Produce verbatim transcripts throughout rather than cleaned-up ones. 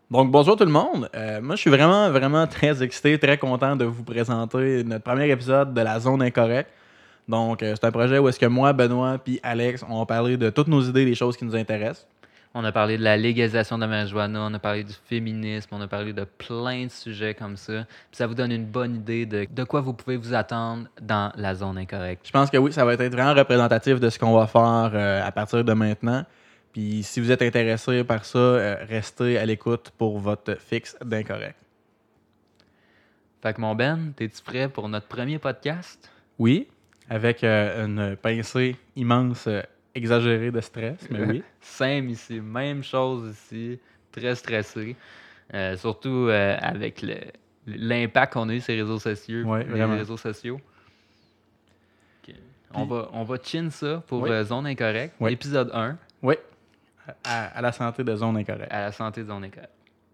Donc, bonjour tout le monde. Euh, moi, je suis vraiment, vraiment très excité, très content de vous présenter notre premier épisode de La Zone Incorrecte. Donc, euh, c'est un projet où est-ce que moi, Benoît puis Alex, on va parler de toutes nos idées, des choses qui nous intéressent. On a parlé de la légalisation de la marijuana, on a parlé du féminisme, on a parlé de plein de sujets comme ça. Puis ça vous donne une bonne idée de, de quoi vous pouvez vous attendre dans la zone incorrecte. Je pense que oui, ça va être vraiment représentatif de ce qu'on va faire euh, à partir de maintenant. Puis, si vous êtes intéressé par ça, euh, restez à l'écoute pour votre fixe d'incorrect. Fait que mon Ben, t'es-tu prêt pour notre premier podcast? Oui, avec euh, une pincée immense, euh, exagérée de stress, mais oui. Same ici, même chose ici, très stressé. Euh, surtout euh, avec le, l'impact qu'on a eu sur les réseaux sociaux. Ouais, les vraiment. réseaux sociaux. Okay. On, va, on va chin ça pour Oui. euh, Zone Incorrecte, Oui. épisode un. Oui, à, à la santé de Zone Incorrecte. À la santé de Zone Incorrecte.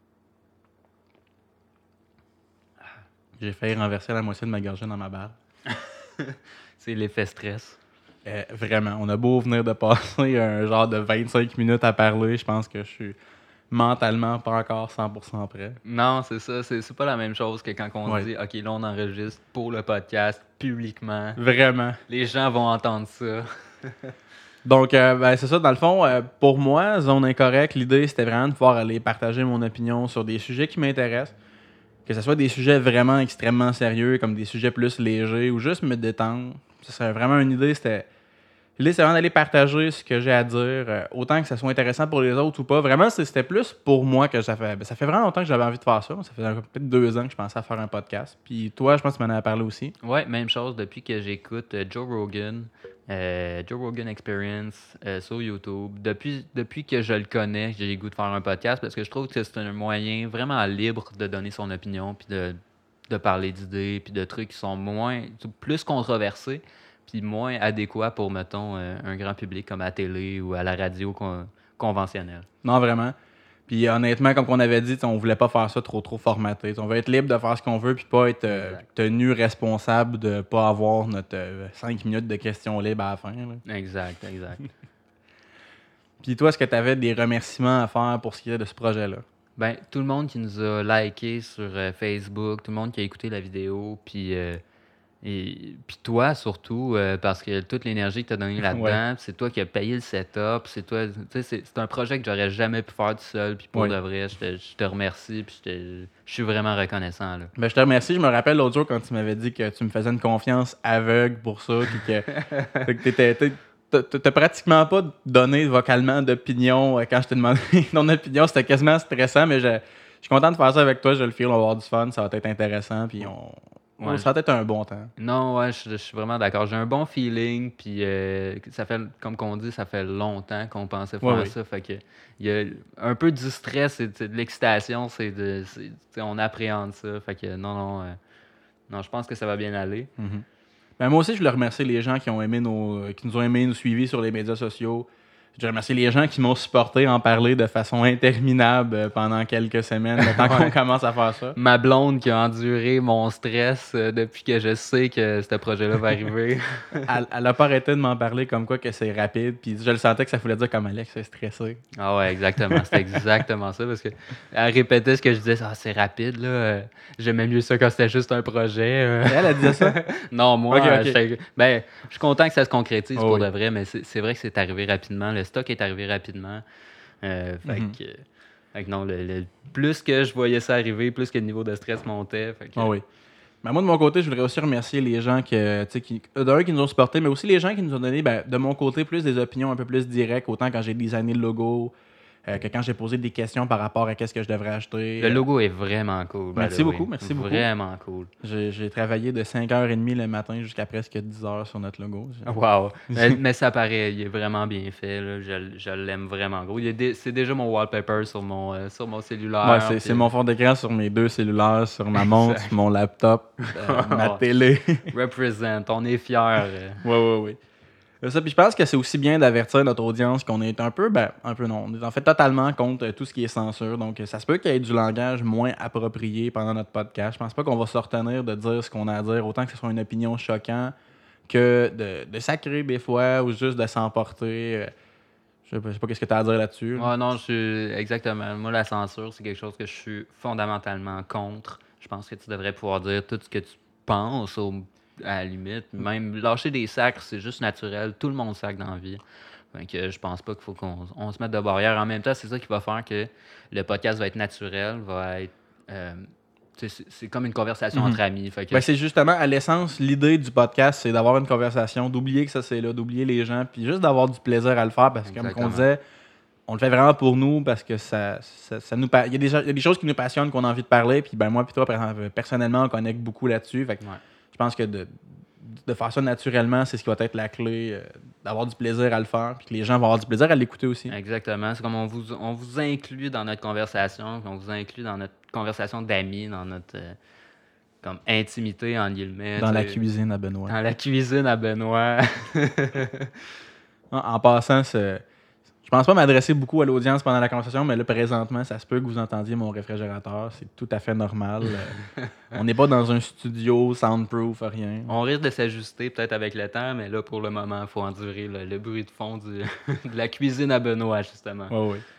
J'ai failli renverser la moitié de ma gorgée dans ma barre. C'est l'effet stress. Euh, vraiment, on a beau venir de passer un genre de vingt-cinq minutes à parler, je pense que je suis mentalement pas encore cent pour cent prêt. Non, c'est ça. C'est, c'est pas la même chose que quand on Ouais. dit « OK, là, on enregistre pour le podcast publiquement. Vraiment. Les gens vont entendre ça. » Donc, euh, ben, c'est ça, dans le fond, euh, pour moi, Zone Incorrecte, l'idée, c'était vraiment de pouvoir aller partager mon opinion sur des sujets qui m'intéressent. Que ce soit des sujets vraiment extrêmement sérieux, comme des sujets plus légers, ou juste me détendre. Ça serait vraiment une idée, c'était... L'idée, c'est vraiment d'aller partager ce que j'ai à dire, euh, autant que ça soit intéressant pour les autres ou pas. Vraiment, c'était plus pour moi que ça fait... Ben, ça fait vraiment longtemps que j'avais envie de faire ça. Ça fait peut-être deux ans que je pensais à faire un podcast. Puis toi, je pense que tu m'en as parlé aussi. Ouais, même chose depuis que j'écoute euh, Joe Rogan, euh, Joe Rogan Experience euh, sur YouTube. Depuis, depuis que je le connais, j'ai le goût de faire un podcast parce que je trouve que c'est un moyen vraiment libre de donner son opinion, puis de, de parler d'idées, puis de trucs qui sont moins, plus controversés, puis moins adéquats pour, mettons, euh, un grand public comme à la télé ou à la radio con- conventionnelle. Non, vraiment. Puis honnêtement, comme on avait dit, on voulait pas faire ça trop trop formaté. On veut être libre de faire ce qu'on veut puis pas être euh, tenu responsable de pas avoir notre euh, cinq minutes de questions libres à la fin. Là. Exact, exact. Puis toi, est-ce que tu avais des remerciements à faire pour ce qui est de ce projet-là? Ben, tout le monde qui nous a liké sur euh, Facebook, tout le monde qui a écouté la vidéo, puis euh, et puis toi surtout, euh, parce que toute l'énergie que tu as donnée là-dedans, Ouais. c'est toi qui as payé le setup, c'est toi, tu sais, c'est, c'est un projet que j'aurais jamais pu faire tout seul, puis pour Ouais. de vrai, je te, je te remercie, puis je, te- je suis vraiment reconnaissant, là. Ben, je te remercie. Je me rappelle l'autre jour quand tu m'avais dit que tu me faisais une confiance aveugle pour ça. Puis que, fait que t'étais- t'es- t'as- t'as pratiquement pas donné vocalement d'opinion euh, quand je t'ai demandé ton opinion. C'était quasiment stressant, mais je, je suis content de faire ça avec toi. Je le feel, on va avoir du fun. Ça va être intéressant. Puis on, Ouais. ça va être un bon temps. Non, ouais, je, je suis vraiment d'accord. J'ai un bon feeling, puis euh, ça fait, comme qu'on dit, ça fait longtemps qu'on pensait faire Ouais, oui. ça. Fait que il y a un peu du stress et de, de l'excitation, c'est de, c'est- tu sais, on appréhende ça. Fait que non, non, euh, non, je pense que ça va bien aller. Mhm. Ben, moi aussi, je voulais remercier les gens qui ont aimé nos, qui nous ont aimé nous suivi sur les médias sociaux. Je remercie les gens qui m'ont supporté en parler de façon interminable euh, pendant quelques semaines, le temps qu'on Ouais. commence à faire ça. Ma blonde qui a enduré mon stress euh, depuis que je sais que ce projet-là va arriver. Elle, elle a pas arrêté de m'en parler comme quoi que c'est rapide, puis je le sentais que ça voulait dire comme Alex, c'est stressé. Ah ouais, exactement. C'était exactement ça. Parce qu'elle répétait ce que je disais. Ah, c'est rapide, là. Euh, J'aimais mieux ça quand c'était juste un projet. euh. Elle, elle disait ça? Non, moi, Ok, ok. euh, j'étais- ben, je suis content que ça se concrétise Oh pour oui. de vrai, mais c'est c'est vrai que c'est arrivé rapidement. Le stock est arrivé rapidement. Euh, fait, Mhm. que, fait que non, le, le- plus que je voyais ça arriver, plus que le niveau de stress montait. Fait que, Ah oui. Ben, moi, de mon côté, je voudrais aussi remercier les gens que, tu sais, qui, euh, d'un, qui nous ont supportés, mais aussi les gens qui nous ont donné, ben, de mon côté, plus des opinions un peu plus directes, autant quand j'ai designé le logo, euh, que quand j'ai posé des questions par rapport à qu'est-ce que je devrais acheter. le Euh, logo est vraiment cool. by Merci the way. beaucoup, merci beaucoup. Vraiment cool. J'ai, j'ai travaillé de cinq heures trente le matin jusqu'à presque dix heures sur notre logo. Wow. mais, mais ça paraît, il est vraiment bien fait. Là. Je, je l'aime vraiment gros. Il est dé- c'est déjà mon wallpaper sur mon, euh, sur mon cellulaire. Ouais, c'est, puis- c'est mon fond d'écran sur mes deux cellulaires, sur ma montre, Exact. sur mon laptop, euh, ma télé. Represent, on est fiers. euh. Ouais, ouais, ouais. Euh, Ça, puis je pense que c'est aussi bien d'avertir notre audience qu'on est un peu, ben, un peu non, on est en fait totalement contre euh, tout ce qui est censure. Donc, euh, ça se peut qu'il y ait du langage moins approprié pendant notre podcast. Je pense pas qu'on va se retenir de dire ce qu'on a à dire, autant que ce soit une opinion choquante que de, de sacrer des fois ou juste de s'emporter. Euh, Je sais pas, je sais pas qu'est-ce que tu as à dire là-dessus. là. Ouais, non, je suis exactement. Moi, la censure, c'est quelque chose que je suis fondamentalement contre. Je pense que tu devrais pouvoir dire tout ce que tu penses, au- à la limite. Même lâcher des sacres, c'est juste naturel. Tout le monde sac dans la vie. Fait que je pense pas qu'il faut qu'on on se mette de barrière. En même temps, c'est ça qui va faire que le podcast va être naturel, va être. euh, tu sais, c'est c'est comme une conversation Mhm. entre amis. Fait que Ben, c'est justement, à l'essence, l'idée du podcast, c'est d'avoir une conversation, d'oublier que ça c'est là, d'oublier les gens, puis juste d'avoir du plaisir à le faire, parce que comme on Exactement. disait, on le fait vraiment pour nous, parce que ça, ça, ça nous pa- il y, a des, il y a des choses qui nous passionnent, qu'on a envie de parler, puis ben moi puis toi, par- personnellement, on connecte beaucoup là-dessus. Fait que Ouais. je pense que de, de faire ça naturellement, c'est ce qui va être la clé, euh, d'avoir du plaisir à le faire, puis que les gens vont avoir du plaisir à l'écouter aussi. Exactement. C'est comme on vous, on vous inclut dans notre conversation, on vous inclut dans notre conversation d'amis, dans notre euh, comme intimité, en guillemets. Dans tu la sais. cuisine à Benoît. Dans la cuisine à Benoît. En, en passant, c'est- je pense pas m'adresser beaucoup à l'audience pendant la conversation, mais là, présentement, ça se peut que vous entendiez mon réfrigérateur. C'est tout à fait normal. Euh, on n'est pas dans un studio soundproof, rien. On risque de s'ajuster peut-être avec le temps, mais là, pour le moment, il faut endurer le, le bruit de fond du- de la cuisine à Benoît, justement. Ouais, ouais.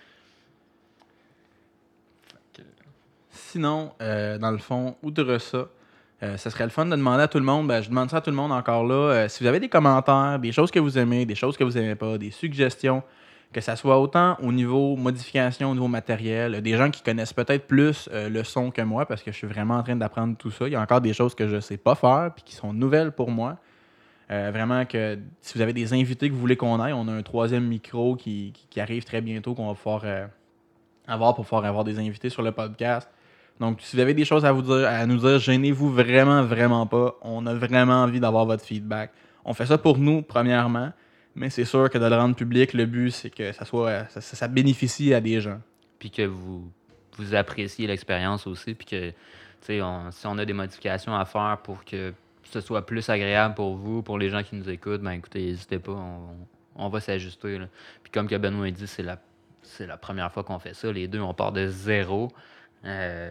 Sinon, euh, dans le fond, outre ça, euh, ça serait le fun de demander à tout le monde, ben, je demande ça à tout le monde encore là, euh, si vous avez des commentaires, des choses que vous aimez, des choses que vous aimez pas, des suggestions, que ça soit autant au niveau modification, au niveau matériel, euh, des gens qui connaissent peut-être plus euh, le son que moi, parce que je suis vraiment en train d'apprendre tout ça. Il y a encore des choses que je sais pas faire, puis qui sont nouvelles pour moi. Euh, vraiment que si vous avez des invités que vous voulez qu'on aille, on a un troisième micro qui, qui- qui arrive très bientôt, qu'on va pouvoir euh, avoir pour pouvoir avoir des invités sur le podcast. Donc, si vous avez des choses à, vous dire, à nous dire, gênez-vous vraiment, vraiment pas. On a vraiment envie d'avoir votre feedback. On fait ça pour nous, premièrement, mais c'est sûr que de le rendre public, le but, c'est que ça, soit, ça, ça- ça bénéficie à des gens. Puis que vous, vous appréciez l'expérience aussi, puis que, tu sais, on- si on a des modifications à faire pour que ce soit plus agréable pour vous, pour les gens qui nous écoutent, ben écoutez, n'hésitez pas, on, on va s'ajuster, là. Puis comme que Benoît a dit, c'est la, c'est la première fois qu'on fait ça. Les deux, on part de zéro. Euh,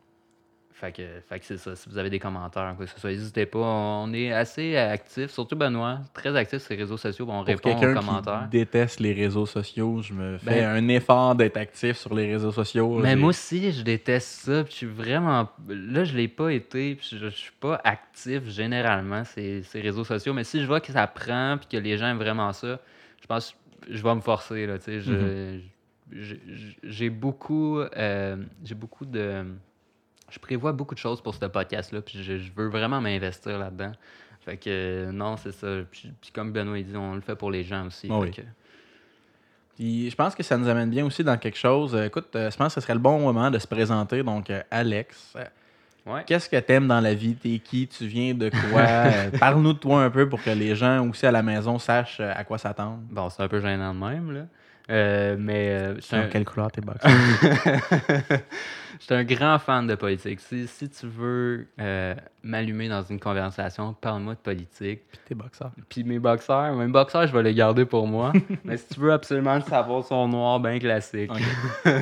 fait que, fait que c'est ça. Si vous avez des commentaires, quoi que ce soit, n'hésitez pas. On est assez actifs, surtout Benoît, très actif sur les réseaux sociaux. On Pour répond aux quelqu'un commentaires. qui déteste les réseaux sociaux, je me fais Ben- un effort d'être actif sur les réseaux sociaux. Mais J'ai- moi aussi, je déteste ça. Puis je suis vraiment. Là, je l'ai pas été. Puis je, je suis pas actif généralement ces, ces réseaux sociaux. Mais si je vois que ça prend puis que les gens aiment vraiment ça, je pense que je vais me forcer. Là, tu sais. Je- je- je- j'ai beaucoup. euh, j'ai beaucoup de. Je prévois beaucoup de choses pour ce podcast-là. Puis je, je veux vraiment m'investir là-dedans. Fait que euh, non, c'est ça. Puis, puis comme Benoît il dit, on le fait pour les gens aussi. Ah fait oui. que- Puis je pense que ça nous amène bien aussi dans quelque chose. Euh, écoute, euh, je pense que ce serait le bon moment de se présenter. Donc, euh, Alex, euh, Ouais. qu'est-ce que t'aimes dans la vie? T'es qui? Tu viens de quoi? Euh, Parle-nous de toi un peu pour que les gens aussi à la maison sachent euh, à quoi s'attendre. Bon, c'est un peu gênant de même, là. Euh, mais euh, je suis un- Dans quelle couleur tes boxers? Je suis un grand fan de politique. Si, si tu veux euh, m'allumer dans une conversation, parle-moi de politique. Puis tes boxers. Puis mes boxeurs, mes boxeurs, je vais les garder pour moi. Mais si tu veux absolument le savoir, son noir bien classique. Ok.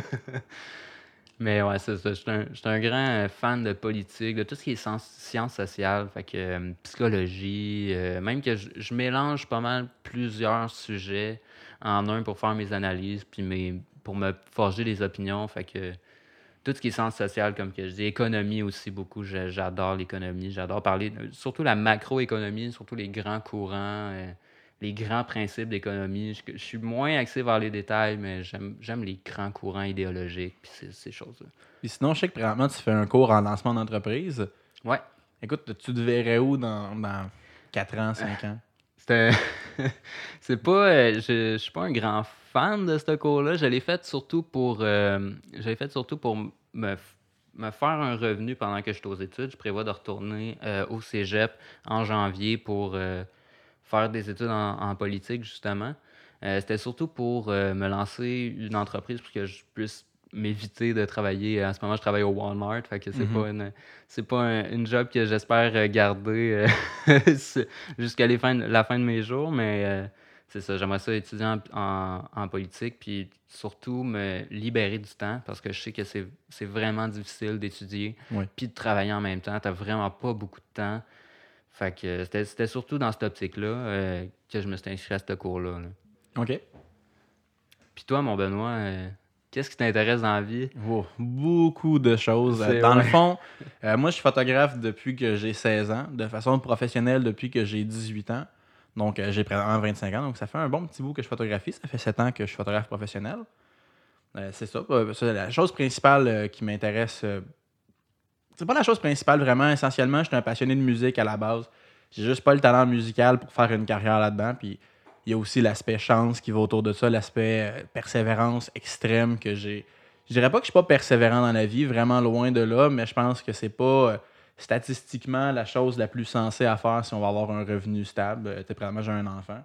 Mais ouais, c'est ça. Je suis un, je suis un grand euh, fan de politique, de tout ce qui est sciences, sciences sociales, fait que euh, psychologie, euh, même que je, je mélange pas mal plusieurs sujets en un pour faire mes analyses, puis mes, pour me forger des opinions. Fait que tout ce qui est sciences sociales, comme que je dis, économie aussi beaucoup, je- j'adore l'économie, j'adore parler, de- surtout la macroéconomie, surtout les grands courants, euh, les grands principes d'économie. Je, je suis moins axé vers les détails, mais j'aime j'aime les grands courants idéologiques, puis ces, ces choses-là. Puis sinon, je sais que présentement, tu fais un cours en lancement d'entreprise. Ouais. Écoute, tu te verrais où dans, dans quatre ans, cinq ans? C'est c'est pas. euh, je, je suis pas un grand fan de ce cours-là. Je l'ai fait surtout pour. euh, je l'ai fait surtout pour m- me, f- me faire un revenu pendant que je suis aux études. Je prévois de retourner euh, au Cégep en janvier pour euh, faire des études en, en politique, justement. Euh, c'était surtout pour euh, me lancer une entreprise pour que je puisse m'éviter de travailler. En ce moment, je travaille au Walmart, fait que c'est Mhm. pas une c'est pas un- une job que j'espère euh, garder euh, c'est- jusqu'à les fins de- la fin de mes jours, mais euh, c'est ça, j'aimerais ça étudier en, en- en politique, puis surtout me libérer du temps, parce que je sais que c'est c'est vraiment difficile d'étudier, Oui. puis de travailler en même temps. T'as vraiment pas beaucoup de temps. Fait que euh, c'était c'était surtout dans cette optique-là euh, que je me suis inscrit à ce cours-là. là. OK. Puis toi, mon Benoît, euh, qu'est-ce qui t'intéresse dans la vie? Oh, beaucoup de choses. C'est Dans le ouais. fond, euh, moi, je suis photographe depuis que j'ai seize ans, de façon professionnelle depuis que j'ai dix-huit ans. Donc, euh, j'ai présentement vingt-cinq ans. Donc, ça fait un bon petit bout que je photographie. Ça fait sept ans que je suis photographe professionnel. Euh, c'est ça. Euh, ça, la chose principale euh, qui m'intéresse, euh, c'est pas la chose principale vraiment. Essentiellement, je suis un passionné de musique à la base. J'ai juste pas le talent musical pour faire une carrière là-dedans. Puis, il y a aussi l'aspect chance qui va autour de ça, l'aspect euh, persévérance extrême que j'ai. Je dirais pas que je suis pas persévérant dans la vie, vraiment loin de là, mais je pense que c'est pas euh, statistiquement la chose la plus sensée à faire si on va avoir un revenu stable. Euh, t'es probablement j'ai un enfant.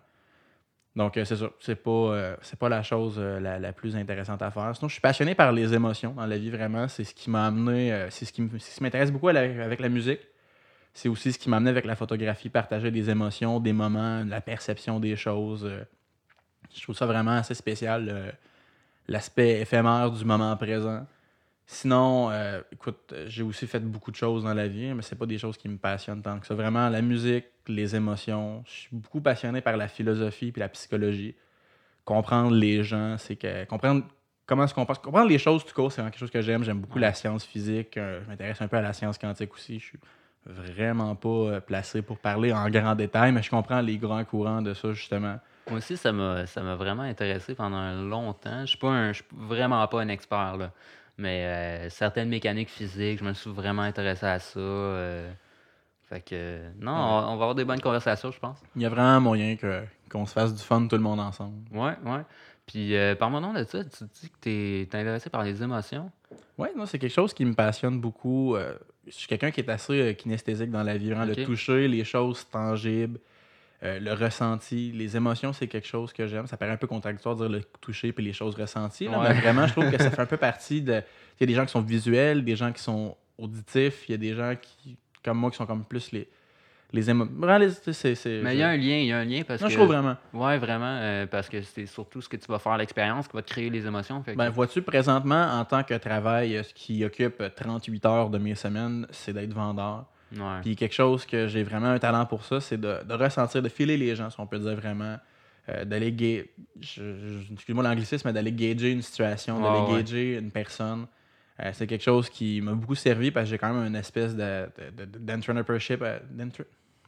Donc, euh, c'est ça. C'est pas, euh, c'est pas la chose euh, la, la plus intéressante à faire. Sinon, je suis passionné par les émotions dans la vie, vraiment. C'est ce qui m'a amené. euh, c'est ce qui, m- c'est ce qui m'intéresse beaucoup à la- avec la musique. C'est aussi ce qui m'a amené avec la photographie, partager des émotions, des moments, la perception des choses. euh. Je trouve ça vraiment assez spécial, euh, l'aspect éphémère du moment présent. Sinon, euh, écoute, euh, j'ai aussi fait beaucoup de choses dans la vie, mais c'est pas des choses qui me passionnent tant que ça. Vraiment, la musique, les émotions. Je suis beaucoup passionné par la philosophie et la psychologie. Comprendre les gens, c'est que comprendre comment est-ce qu'on pense. Comprendre les choses tout court, c'est vraiment quelque chose que j'aime. J'aime beaucoup Ouais. la science physique. euh, je m'intéresse un peu à la science quantique aussi. Je suis vraiment pas euh, placé pour parler en grand détail, mais je comprends les grands courants de ça, justement. Moi aussi, ça m'a ça m'a vraiment intéressé pendant longtemps. Je suis pas un, je suis vraiment pas un expert, là. Mais euh, certaines mécaniques physiques, je me suis vraiment intéressé à ça. euh. Fait que non, Ouais. on, on va avoir des bonnes conversations, je pense. Il y a vraiment moyen que, qu'on se fasse du fun tout le monde ensemble. Ouais, ouais. Puis euh, par mon nom de ça, tu dis que t'es t'es intéressé par les émotions. Ouais, non, c'est quelque chose qui me passionne beaucoup. Euh, je suis quelqu'un qui est assez euh, kinesthésique dans la vie, vraiment, le Ok. toucher, les choses tangibles, euh, le ressenti, les émotions, c'est quelque chose que j'aime. Ça paraît un peu contradictoire de dire le toucher puis les choses ressenties, là, mais Ouais. vraiment, je trouve que ça fait un peu partie de. Il y a des gens qui sont visuels, des gens qui sont auditifs, il y a des gens qui, comme moi, qui sont comme plus les, les émotions. Vraiment, les- tu sais, c'est. c'est- Mais il je- y a un lien, il y a un lien parce Non, je trouve que. vraiment. Ouais, vraiment, euh, parce que c'est surtout ce que tu vas faire l'expérience qui va te créer les émotions. Fait que, Ben, vois-tu, présentement, en tant que travail, euh, ce qui occupe euh, trente-huit heures de mes semaines, c'est d'être vendeur. ouais. Puis quelque chose que j'ai vraiment un talent pour ça, c'est de, de ressentir, de filer les gens, si on peut dire vraiment. Euh, d'aller ga- je- je- excuse-moi l'anglicisme, mais d'aller gager une situation, Ouais, d'aller ouais. gager une personne. Euh, c'est quelque chose qui m'a beaucoup servi parce que j'ai quand même une espèce de, de, de- d'entrepreneurship, euh, d'entre-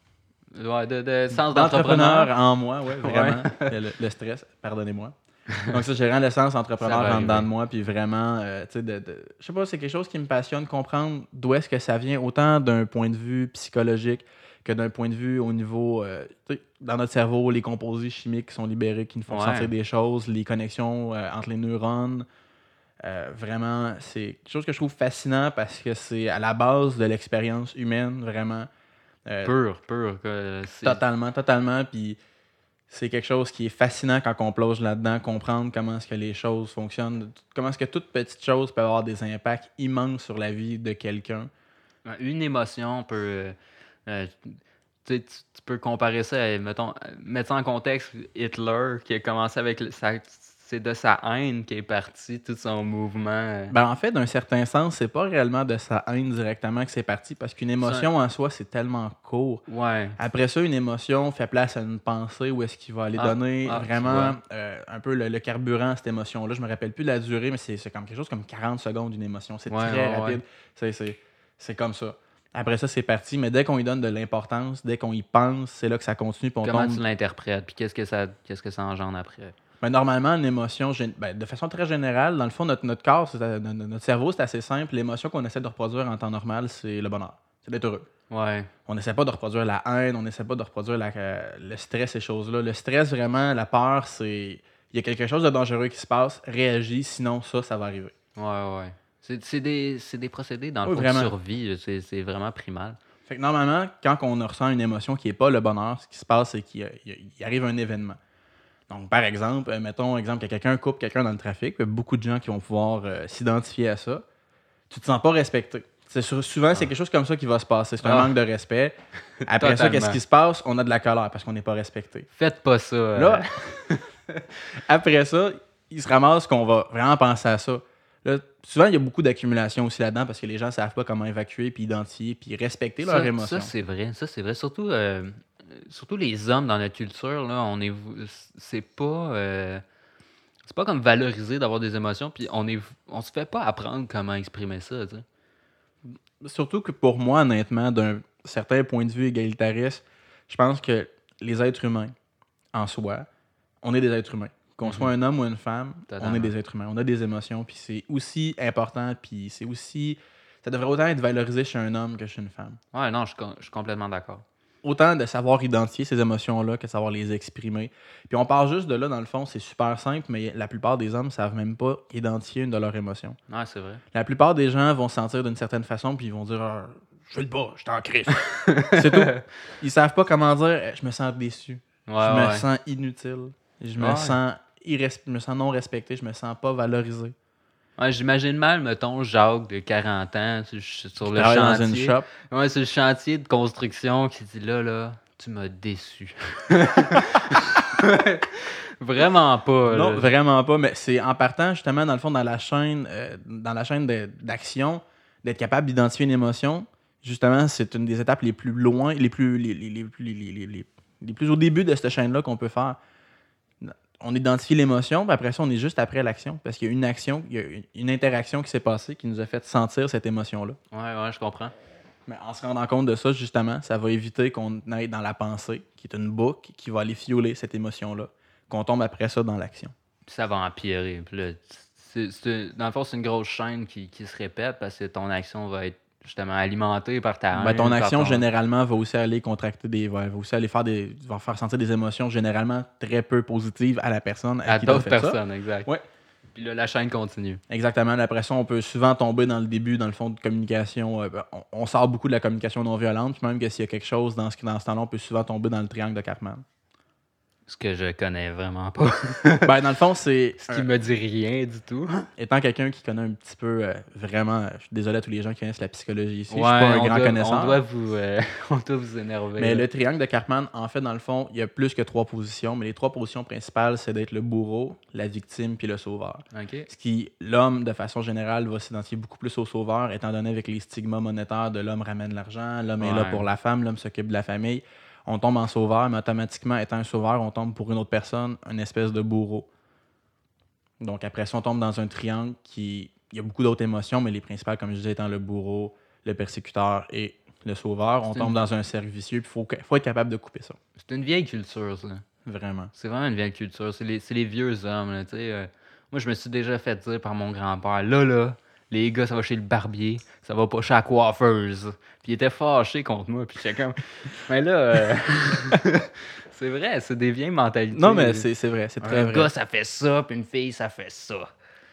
Ouais, de, de sens d'entrepreneur d'entrepreneur. en moi, ouais, Ouais. vraiment. Le, le stress, pardonnez-moi. Donc ça, j'ai vraiment le sens Ça entrepreneur va en dedans arriver. de moi, puis vraiment, euh, tu sais, de, de- je sais pas, c'est quelque chose qui me passionne, comprendre d'où est-ce que ça vient, autant d'un point de vue psychologique que d'un point de vue au niveau, euh, tu sais, dans notre cerveau, les composés chimiques qui sont libérés, qui nous font Ouais. sentir des choses, les connexions euh, entre les neurones. Euh, vraiment, c'est quelque chose que je trouve fascinant parce que c'est à la base de l'expérience humaine, vraiment. Euh, Pur, pur. que c'est- totalement, totalement, puis c'est quelque chose qui est fascinant quand on plonge là-dedans, comprendre comment est-ce que les choses fonctionnent, comment est-ce que toute petite chose peut avoir des impacts immenses sur la vie de quelqu'un. Une émotion peut. euh, euh, tu sais, tu, tu peux comparer ça à, mettons, euh, mettre ça en contexte, Hitler, qui a commencé avec. le- sa- c'est de sa haine qui est parti, tout son mouvement. euh. Ben, en fait, d'un certain sens, c'est pas réellement de sa haine directement que c'est parti, parce qu'une émotion en soi, c'est tellement court. Ouais. Après ça, une émotion fait place à une pensée où est-ce qu'il va aller Ah, donner ah, tu vraiment vois. euh, un peu le, le carburant à cette émotion-là. Je me rappelle plus de la durée, mais c'est c'est comme quelque chose comme quarante secondes d'une émotion. C'est Ouais, très ouais, rapide. ouais. C'est- C'est c'est comme ça. Après ça, c'est parti, mais dès qu'on y donne de l'importance, dès qu'on y pense, c'est là que ça continue, puis on Comment tombe. tu l'interprètes, puis qu'est-ce que ça, qu'est-ce que ça engendre après? Ben, normalement, une émotion, gén- ben, de façon très générale, dans le fond, notre, notre corps, c'est- notre, notre cerveau, c'est assez simple. L'émotion qu'on essaie de reproduire en temps normal, c'est le bonheur. C'est d'être heureux. Ouais. On n'essaie pas de reproduire la haine, on n'essaie pas de reproduire la- euh, le stress, ces choses-là. Le stress, vraiment, la peur, c'est. Il y a quelque chose de dangereux qui se passe, réagis, sinon ça, ça va arriver. Ouais, ouais. C'est c'est des, c'est des procédés, dans le Oui, fond, de vraiment. survie. là. C'est c'est vraiment primal. Fait que normalement, quand on ressent une émotion qui n'est pas le bonheur, ce qui se passe, c'est qu'il y a- il y a- il arrive un événement. Donc, par exemple, euh, mettons exemple que quelqu'un coupe quelqu'un dans le trafic, il y a beaucoup de gens qui vont pouvoir euh, s'identifier à ça. Tu te sens pas respecté. C'est sou- souvent, c'est Ah. quelque chose comme ça qui va se passer. C'est un Ah. manque de respect. Après ça, Totalement. qu'est-ce qui se passe? On a de la colère parce qu'on n'est pas respecté. Faites pas ça. euh. Là, après ça, il se ramasse qu'on va vraiment penser à ça. Là, souvent, il y a beaucoup d'accumulation aussi là-dedans parce que les gens ne savent pas comment évacuer, puis identifier, puis respecter ça, leurs émotions. ça, c'est vrai. Ça, c'est vrai. Surtout, euh, surtout les hommes dans notre culture, là, on est, c'est pas. euh, C'est pas comme valoriser d'avoir des émotions, puis on est on se fait pas apprendre comment exprimer ça, tu sais. Surtout que pour moi, honnêtement, d'un certain point de vue égalitariste, je pense que les êtres humains, en soi, on est des êtres humains. Qu'on Mhm. soit un homme ou une femme, Totalement. on est des êtres humains. On a des émotions, puis c'est aussi important, puis c'est aussi... Ça devrait autant être valorisé chez un homme que chez une femme. Ouais, non, je suis com- je suis complètement d'accord. Autant de savoir identifier ces émotions-là que de savoir les exprimer. Puis on part juste de là, dans le fond, c'est super simple, mais la plupart des hommes ne savent même pas identifier une de leurs émotions. Ouais, c'est vrai. La plupart des gens vont se sentir d'une certaine façon, puis ils vont dire ah, je veux le pas, je t'en crise. C'est tout. Ils savent pas comment dire eh, je me sens déçu, Ouais, je me ouais. sens inutile, je me Ouais. sens irres- je me sens non respecté, je me sens pas valorisé. Ouais, j'imagine mal, mettons, Jacques de quarante ans sur, sur le Travaille chantier. dans une shop. Ouais, sur le chantier de construction qui dit là, là, tu m'as déçu. Vraiment pas. Non, là. vraiment pas, mais c'est en partant justement dans le fond dans la chaîne euh, dans la chaîne de- d'action d'être capable d'identifier une émotion, justement, c'est une des étapes les plus loin, les plus les, les, les, plus- les, les, les- les plus au début de cette chaîne-là qu'on peut faire. On identifie l'émotion, puis après ça, on est juste après l'action, parce qu'il y a une action, il y a une- une interaction qui s'est passée qui nous a fait sentir cette émotion-là. Ouais, ouais, je comprends. Mais en se rendant compte de ça, justement, ça va éviter qu'on aille dans la pensée, qui est une boucle qui va aller fioler cette émotion-là, qu'on tombe après ça dans l'action. Puis ça va empirer. Puis là, c'est, c'est- dans le fond, c'est une grosse chaîne qui, qui se répète parce que ton action va être justement alimentée par ta Ben, haine, ton par action, ton- généralement, va aussi aller contracter des... va va aussi aller faire des... va faire sentir des émotions généralement très peu positives à la personne à, à qui t'as d'autres fait ça. personnes, exact. Ouais. Puis là, la chaîne continue. Exactement. Après ça, on peut souvent tomber dans le début, dans le fond de communication. euh, ben, on, on sort beaucoup de la communication non violente, puis même que s'il y a quelque chose dans ce, dans ce temps-là, on peut souvent tomber dans le triangle de Karpman. Ce que je connais vraiment pas. Ben, dans le fond, c'est... Ce qui un- me dit rien du tout. étant quelqu'un qui connaît un petit peu, euh, vraiment... euh, je suis désolé à tous les gens qui connaissent la psychologie ici. Ouais, je suis pas un on grand doit, connaisseur. On doit vous, euh, on doit vous énerver. Mais là. le triangle de Karpman, en fait, dans le fond, il y a plus que trois positions. Mais les trois positions principales, c'est d'être le bourreau, la victime puis le sauveur. OK. Ce qui, l'homme, de façon générale, va s'identifier beaucoup plus au sauveur, étant donné avec les stigmas monétaires de l'homme ramène l'argent, l'homme est là Ouais. pour la femme, l'homme s'occupe de la famille. On tombe en sauveur, mais automatiquement, étant un sauveur, on tombe pour une autre personne, une espèce de bourreau. Donc après ça, on tombe dans un triangle qui... Il y a beaucoup d'autres émotions, mais les principales, comme je disais, étant le bourreau, le persécuteur et le sauveur. On C'est tombe une- dans un cercle vicieux, puis il faut, faut être capable de couper ça. C'est une vieille culture, ça. Vraiment. C'est vraiment une vieille culture. C'est les, c'est les vieux hommes, là, tu sais. euh. Moi, je me suis déjà fait dire par mon grand-père, là, là, les gars, ça va chez le barbier, ça va pas chez la coiffeuse. Puis il était fâché contre moi, puis j'étais comme... Mais là, euh, c'est vrai, c'est des vieilles mentalités. Non, mais c'est c'est vrai, c'est très Un vrai. gars, ça fait ça, puis une fille, ça fait ça.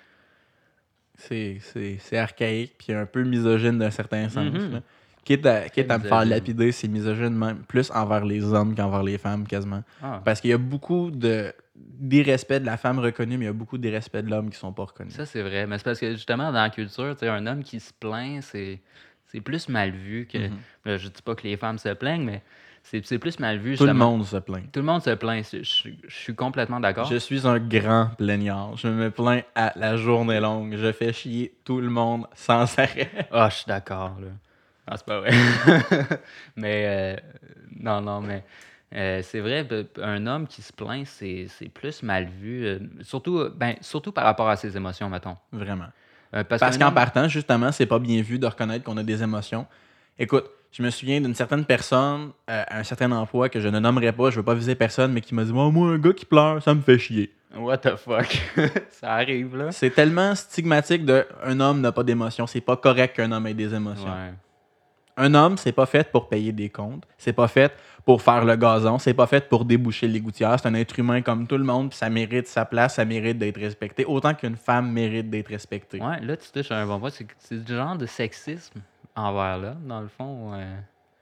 C'est c'est- c'est archaïque, puis un peu misogyne d'un certain sens. Mhm. là. Quitte à, quitte à me faire misogyne. lapider, c'est misogyne même, plus envers les hommes qu'envers les femmes, quasiment. Ah, Parce qu'il y a beaucoup de d'irrespect de la femme reconnue, mais il y a beaucoup d'irrespect de l'homme qui sont pas reconnus. ça, c'est vrai. Mais c'est parce que, justement, dans la culture, tu sais, un homme qui se plaint, c'est, c'est plus mal vu que... Mhm. Là, je dis pas que les femmes se plaignent, mais c'est, c'est plus mal vu, Tout le justement. monde se plaint. Tout le monde se plaint. Je, je- je suis complètement d'accord. Je suis un grand plaignard. Je me plains à la journée longue. Je fais chier tout le monde sans arrêt. Ah, je suis d'accord, là. Ah, c'est pas vrai. mais, euh, non, non, mais euh, c'est vrai, b- un homme qui se plaint, c'est, c'est plus mal vu. euh, surtout, euh, ben, surtout par rapport à ses émotions, mettons. Vraiment. Euh, parce Parce qu'un qu'en homme- partant, justement, c'est pas bien vu de reconnaître qu'on a des émotions. Écoute, je me souviens d'une certaine personne euh, à un certain emploi que je ne nommerai pas, je veux pas viser personne, mais qui m'a dit oh, moi, un gars qui pleure, ça me fait chier. What the fuck? Ça arrive, là. C'est tellement stigmatique de un homme n'a pas d'émotions. C'est pas correct qu'un homme ait des émotions. Ouais. Un homme, c'est pas fait pour payer des comptes. C'est pas fait pour faire le gazon. C'est pas fait pour déboucher les gouttières. C'est un être humain comme tout le monde, puis ça mérite sa place, ça mérite d'être respecté. Autant qu'une femme mérite d'être respectée. Ouais, là, tu touches à un bon point. C'est, c'est du genre de sexisme envers là, dans le fond. euh.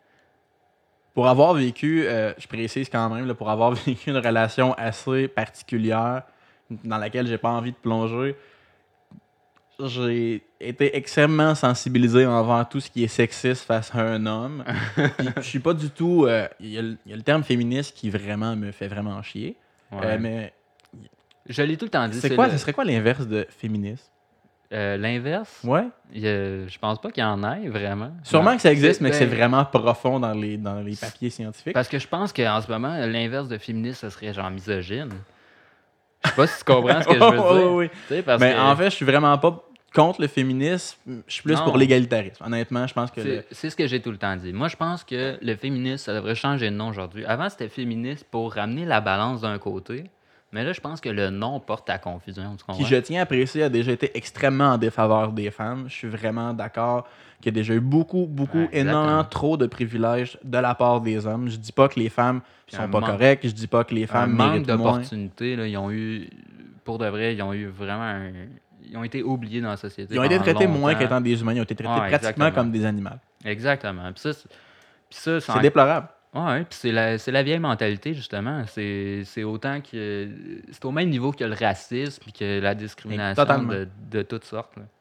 Pour avoir vécu, euh, je précise quand même, là, pour avoir vécu une relation assez particulière dans laquelle j'ai pas envie de plonger, j'ai été extrêmement sensibilisé envers tout ce qui est sexiste face à un homme. Puis je suis pas du tout. euh, Il y, a le- il y a le terme féministe qui vraiment me fait vraiment chier. Ouais. Euh, mais Je l'ai tout le temps dit. c'est quoi, le- ce serait quoi l'inverse de féministe? euh, l'inverse? Ouais. Il y a- je pense pas qu'il y en ait vraiment. Sûrement Non. que ça existe, C'est- mais que c'est ben, vraiment profond dans les, dans les papiers scientifiques. Parce que je pense qu'en ce moment, l'inverse de féministe, ce serait genre misogyne. Je sais pas si tu comprends ce que je veux dire. Oui, oui. Tu sais, parce Mais que en fait, je suis vraiment pas contre le féminisme. Je suis plus Non. pour l'égalitarisme. Honnêtement, je pense que... c'est le- c'est ce que j'ai tout le temps dit. Moi, je pense que le féminisme, ça devrait changer de nom aujourd'hui. Avant, c'était féministe pour ramener la balance d'un côté. Mais là, je pense que le nom porte à confusion. Tu qui, comprends? je tiens à préciser, a déjà été extrêmement en défaveur des femmes. Je suis vraiment d'accord qu'il y a déjà eu beaucoup, beaucoup, Ouais, exactement. énormément trop de privilèges de la part des hommes. Je dis pas que les femmes Puis sont un pas manque- correctes. Je dis pas que les Un femmes manque méritent moins. d'opportunités, là, ils ont eu, pour de vrai, ils ont eu vraiment un- Ils ont été oubliés dans la société. Ils ont été pendant traités moins longtemps. qu'étant des humains. Ils ont été traités Ouais, pratiquement exactement. comme des animaux. Exactement. Puis ça, c'est- puis ça, C'est déplorable. Ouais, puis c'est la, c'est la vieille mentalité, justement. C'est, c'est autant que. C'est au même niveau que le racisme et que la discrimination totalement. de, de toutes sortes. Là.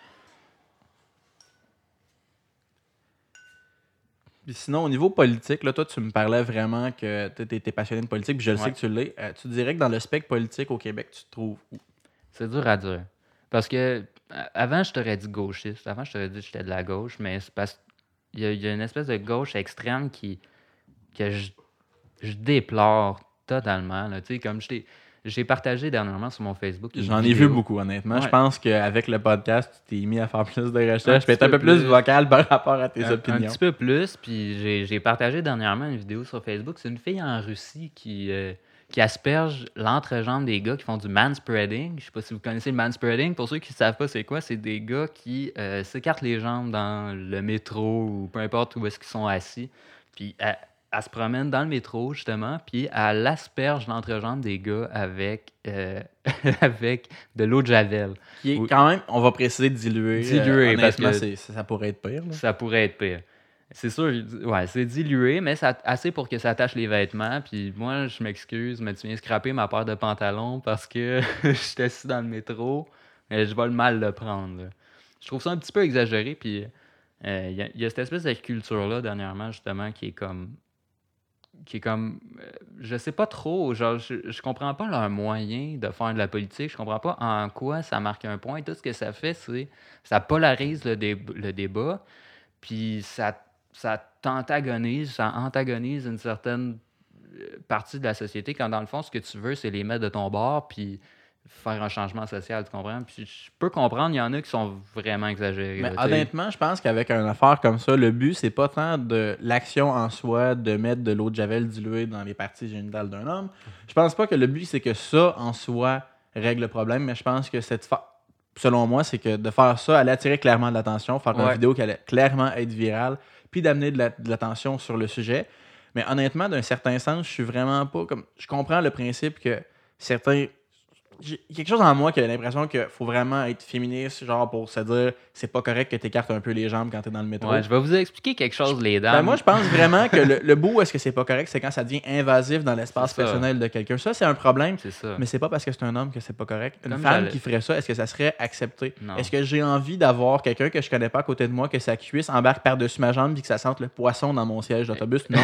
Puis sinon, au niveau politique, là, toi, tu me parlais vraiment que tu étais passionné de politique, puis je le Ouais. sais que tu l'es. Euh, tu dirais que dans le spectre politique au Québec, tu te trouves où? C'est dur à dire. Parce que a- avant, je t'aurais dit gauchiste. Avant, je t'aurais dit que j'étais de la gauche, mais c'est parce qu'il y a, il y a une espèce de gauche extrême qui que je, je déplore totalement. Là. Tu sais, comme je t'ai- j'ai partagé dernièrement sur mon Facebook. une J'en ai vidéo. vu beaucoup, honnêtement. Je Ouais. pense qu'avec le podcast, tu t'es mis à faire plus de Un recherches, puis être un petit peu peu plus plus. vocal par rapport à tes Un, un opinions. petit peu plus, puis j'ai, j'ai partagé dernièrement une vidéo sur Facebook. C'est une fille en Russie qui, euh, qui asperge l'entrejambe des gars qui font du manspreading. Je sais pas si vous connaissez le manspreading. Pour ceux qui ne savent pas c'est quoi, c'est des gars qui euh, s'écartent les jambes dans le métro ou peu importe où est-ce qu'ils sont assis. Puis elle, elle se promène dans le métro, justement, puis elle asperge l'entrejambe des gars avec, euh, avec de l'eau de Javel. Qui est Oui. quand même, on va préciser, dilué. Dilué, Euh, parce honnêtement, que- c'est- ça, ça pourrait être pire. Là. Ça pourrait être pire. C'est sûr, ouais, c'est dilué, mais ça, assez pour que ça attache les vêtements. Puis moi, je m'excuse, mais tu viens scraper ma paire de pantalons parce que je suis assis dans le métro. Mais je vais le mal le prendre. là. Je trouve ça un petit peu exagéré. Puis euh, il y, a- il y a cette espèce de culture-là, dernièrement, justement, qui est comme. Qui est comme. euh, je sais pas trop. Genre, je, je comprends pas leur moyen de faire de la politique. Je comprends pas en quoi ça marque un point. Tout ce que ça fait, c'est. Ça polarise le, dé- le débat. Puis ça, ça t'antagonise, ça antagonise une certaine euh, partie de la société quand dans le fond, ce que tu veux, c'est les mettre de ton bord puis faire un changement social, tu comprends? Puis je peux comprendre, il y en a qui sont vraiment exagérés. Mais là, tu sais. honnêtement, je pense qu'avec une affaire comme ça, le but, c'est pas tant de l'action en soi, de mettre de l'eau de Javel diluée dans les parties génitales d'un homme. Je pense pas que le but, c'est que ça, en soi, règle le problème, mais je pense que cette fa- selon moi, c'est que de faire ça allait attirer clairement de l'attention, faire une Ouais. vidéo qui allait clairement être virale, puis d'amener de la- de l'attention sur le sujet. Mais honnêtement, d'un certain sens, je suis vraiment pas comme. Je comprends le principe que certains. J'ai quelque chose en moi qui a l'impression qu'il faut vraiment être féministe, genre pour se dire c'est pas correct que tu écartes un peu les jambes quand t'es dans le métro. Ouais, je vais vous expliquer quelque chose, les dames. Ben moi, je pense vraiment que le, le bout où est-ce que c'est pas correct, c'est quand ça devient invasif dans l'espace C'est ça. personnel de quelqu'un. Ça, c'est un problème. C'est ça. Mais c'est pas parce que c'est un homme que c'est pas correct. Une Comme femme j'allais- qui ferait ça, est-ce que ça serait accepté? Non. Est-ce que j'ai envie d'avoir quelqu'un que je connais pas à côté de moi, que sa cuisse embarque par-dessus ma jambe et que ça sente le poisson dans mon siège d'autobus? Non.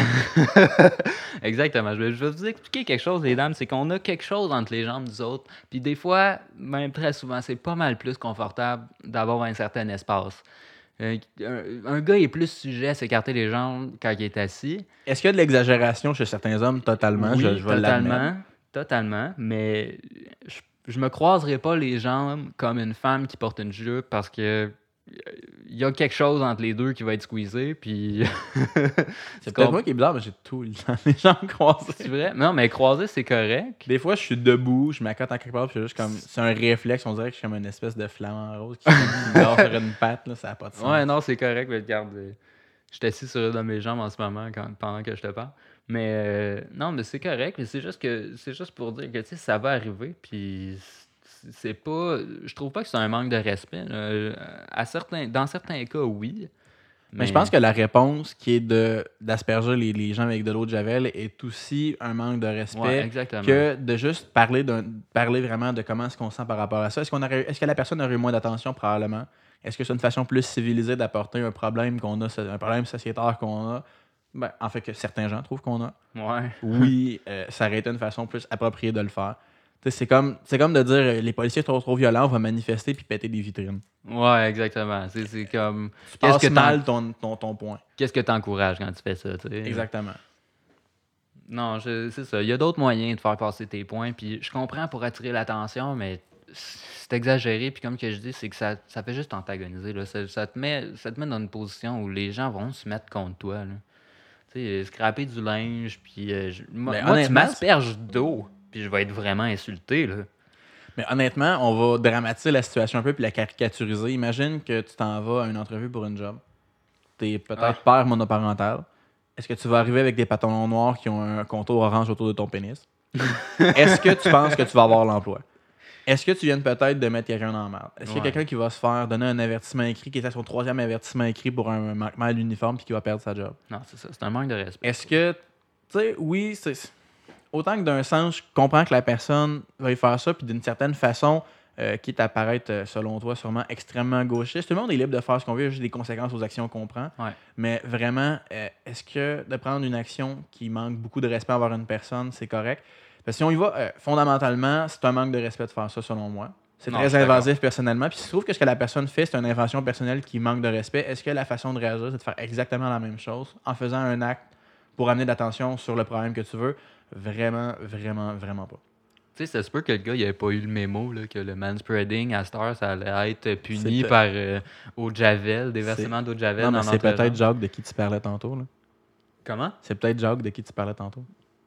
Exactement. Je vais, je vais vous expliquer quelque chose, les dames. C'est qu'on a quelque chose entre les jambes des autres. Puis des fois, même très souvent, c'est pas mal plus confortable d'avoir un certain espace. Euh, un, un gars est plus sujet à s'écarter les jambes quand il est assis. Est-ce qu'il y a de l'exagération chez certains hommes? Totalement. Oui, je, je vais l'admettre. totalement. Totalement. Mais je, je me croiserai pas les jambes comme une femme qui porte une jupe parce que il y a quelque chose entre les deux qui va être squeezé. Puis. C'est peut-être moi qui est bizarre, mais j'ai tout le temps les jambes croisées. C'est vrai? Non, mais croiser, c'est correct. Des fois, je suis debout, je m'accote en quelque part, puis je suis juste comme. C'est un réflexe, on dirait que je suis comme une espèce de flamant rose qui qui dort sur une patte, là, ça n'a pas de sens. Ouais, non, c'est correct, mais regarde, euh, je suis assis sur une de mes jambes en ce moment quand- pendant que je te parle. Mais euh, non, mais c'est correct, mais c'est juste que c'est juste pour dire que tu sais, ça va arriver, puis c'est- c'est pas. Je trouve pas que c'est un manque de respect. là. À certains, dans certains cas, oui. Mais je pense que la réponse qui est de d'asperger les, les gens avec de l'eau de Javel est aussi un manque de respect Ouais, exactement. que de juste parler d'un parler vraiment de comment est-ce qu'on se sent par rapport à ça. Est-ce qu'on aurait est-ce que la personne aurait eu moins d'attention? Probablement. Est-ce que c'est une façon plus civilisée d'apporter un problème qu'on a, un problème sociétaire qu'on a? Ben, en fait, que certains gens trouvent qu'on a. Ouais. Oui, euh, ça aurait été une façon plus appropriée de le faire. Tu sais, C'est comme, c'est comme de dire euh, les policiers sont trop, trop violents, on va manifester puis péter des vitrines. Ouais, exactement. C'est c'est comme. Tu Qu'est-ce passes que t'en- mal ton, ton, ton point. Qu'est-ce que t'encourages quand tu fais ça, tu sais? Exactement. Non, je- c'est ça. Il y a d'autres moyens de faire passer tes points. Puis je comprends pour attirer l'attention, mais c'est exagéré. Puis comme que je dis, c'est que ça, ça fait juste antagoniser. Là. Ça, ça te met, ça te met dans une position où les gens vont se mettre contre toi. Là. Tu sais, euh, scraper du linge, puis euh, je- moi, Mais moi, tu honnêtement, m'asperges d'eau, puis je vais être vraiment insulté. Là. Mais honnêtement, on va dramatiser la situation un peu puis la caricaturiser. Imagine que tu t'en vas à une entrevue pour une job. Tu es peut-être Ah. père monoparental. Est-ce que tu vas arriver avec des pantalons noirs qui ont un contour orange autour de ton pénis? Est-ce que tu penses que tu vas avoir l'emploi? Est-ce que tu viens peut-être de mettre quelqu'un dans la merde? Est-ce qu'il y a Ouais. quelqu'un qui va se faire donner un avertissement écrit, qui est à son troisième avertissement écrit pour un manquement à l'uniforme puis qui va perdre sa job? Non, c'est ça. C'est un manque de respect. Est-ce que, tu sais, oui, c'est autant que d'un sens, je comprends que la personne va y faire ça, puis d'une certaine façon, euh, quitte à paraître, euh, selon toi, sûrement extrêmement gauchiste. Tout le monde est libre de faire ce qu'on veut, il y a juste des conséquences aux actions qu'on prend. Ouais. Mais vraiment, euh, est-ce que de prendre une action qui manque beaucoup de respect envers une personne, c'est correct? Parce que si on y va, euh, fondamentalement, c'est un manque de respect de faire ça, selon moi. C'est Non, je très suis invasif personnellement. Puis si tu trouves que ce que la personne fait, c'est une invention personnelle qui manque de respect, est-ce que la façon de réagir, c'est de faire exactement la même chose en faisant un acte pour amener de l'attention sur le problème que tu veux? Vraiment, vraiment, vraiment pas. Tu sais, ça se peut que le gars, il avait pas eu le mémo, là, que le manspreading, à cette heure, ça allait être puni C'est- par euh, eau de Javel, des C'est- versements d'eau de Javel Non, mais dans c'est notre peut-être jambe. Jacques de qui tu parlais tantôt. Là. Comment? C'est peut-être Jacques de qui tu parlais tantôt.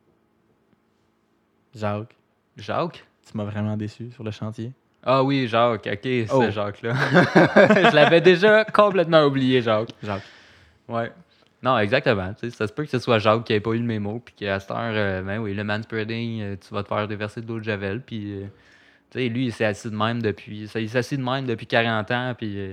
Jacques, Jacques? tu m'as vraiment déçu sur le chantier. Ah oui, Jacques, ok, c'est Oh. Jacques-là. Je l'avais déjà complètement oublié, Jacques. Jacques. Ouais. Non, exactement. Tu sais, ça se peut que ce soit Jacques qui n'ait pas eu le mémo, puis qu'à cette heure, euh, ben oui, le manspreading, euh, tu vas te faire déverser de l'eau de Javel, puis euh, tu sais, lui, il s'est assis de même depuis, ça, il s'est assis de même depuis quarante ans, puis euh,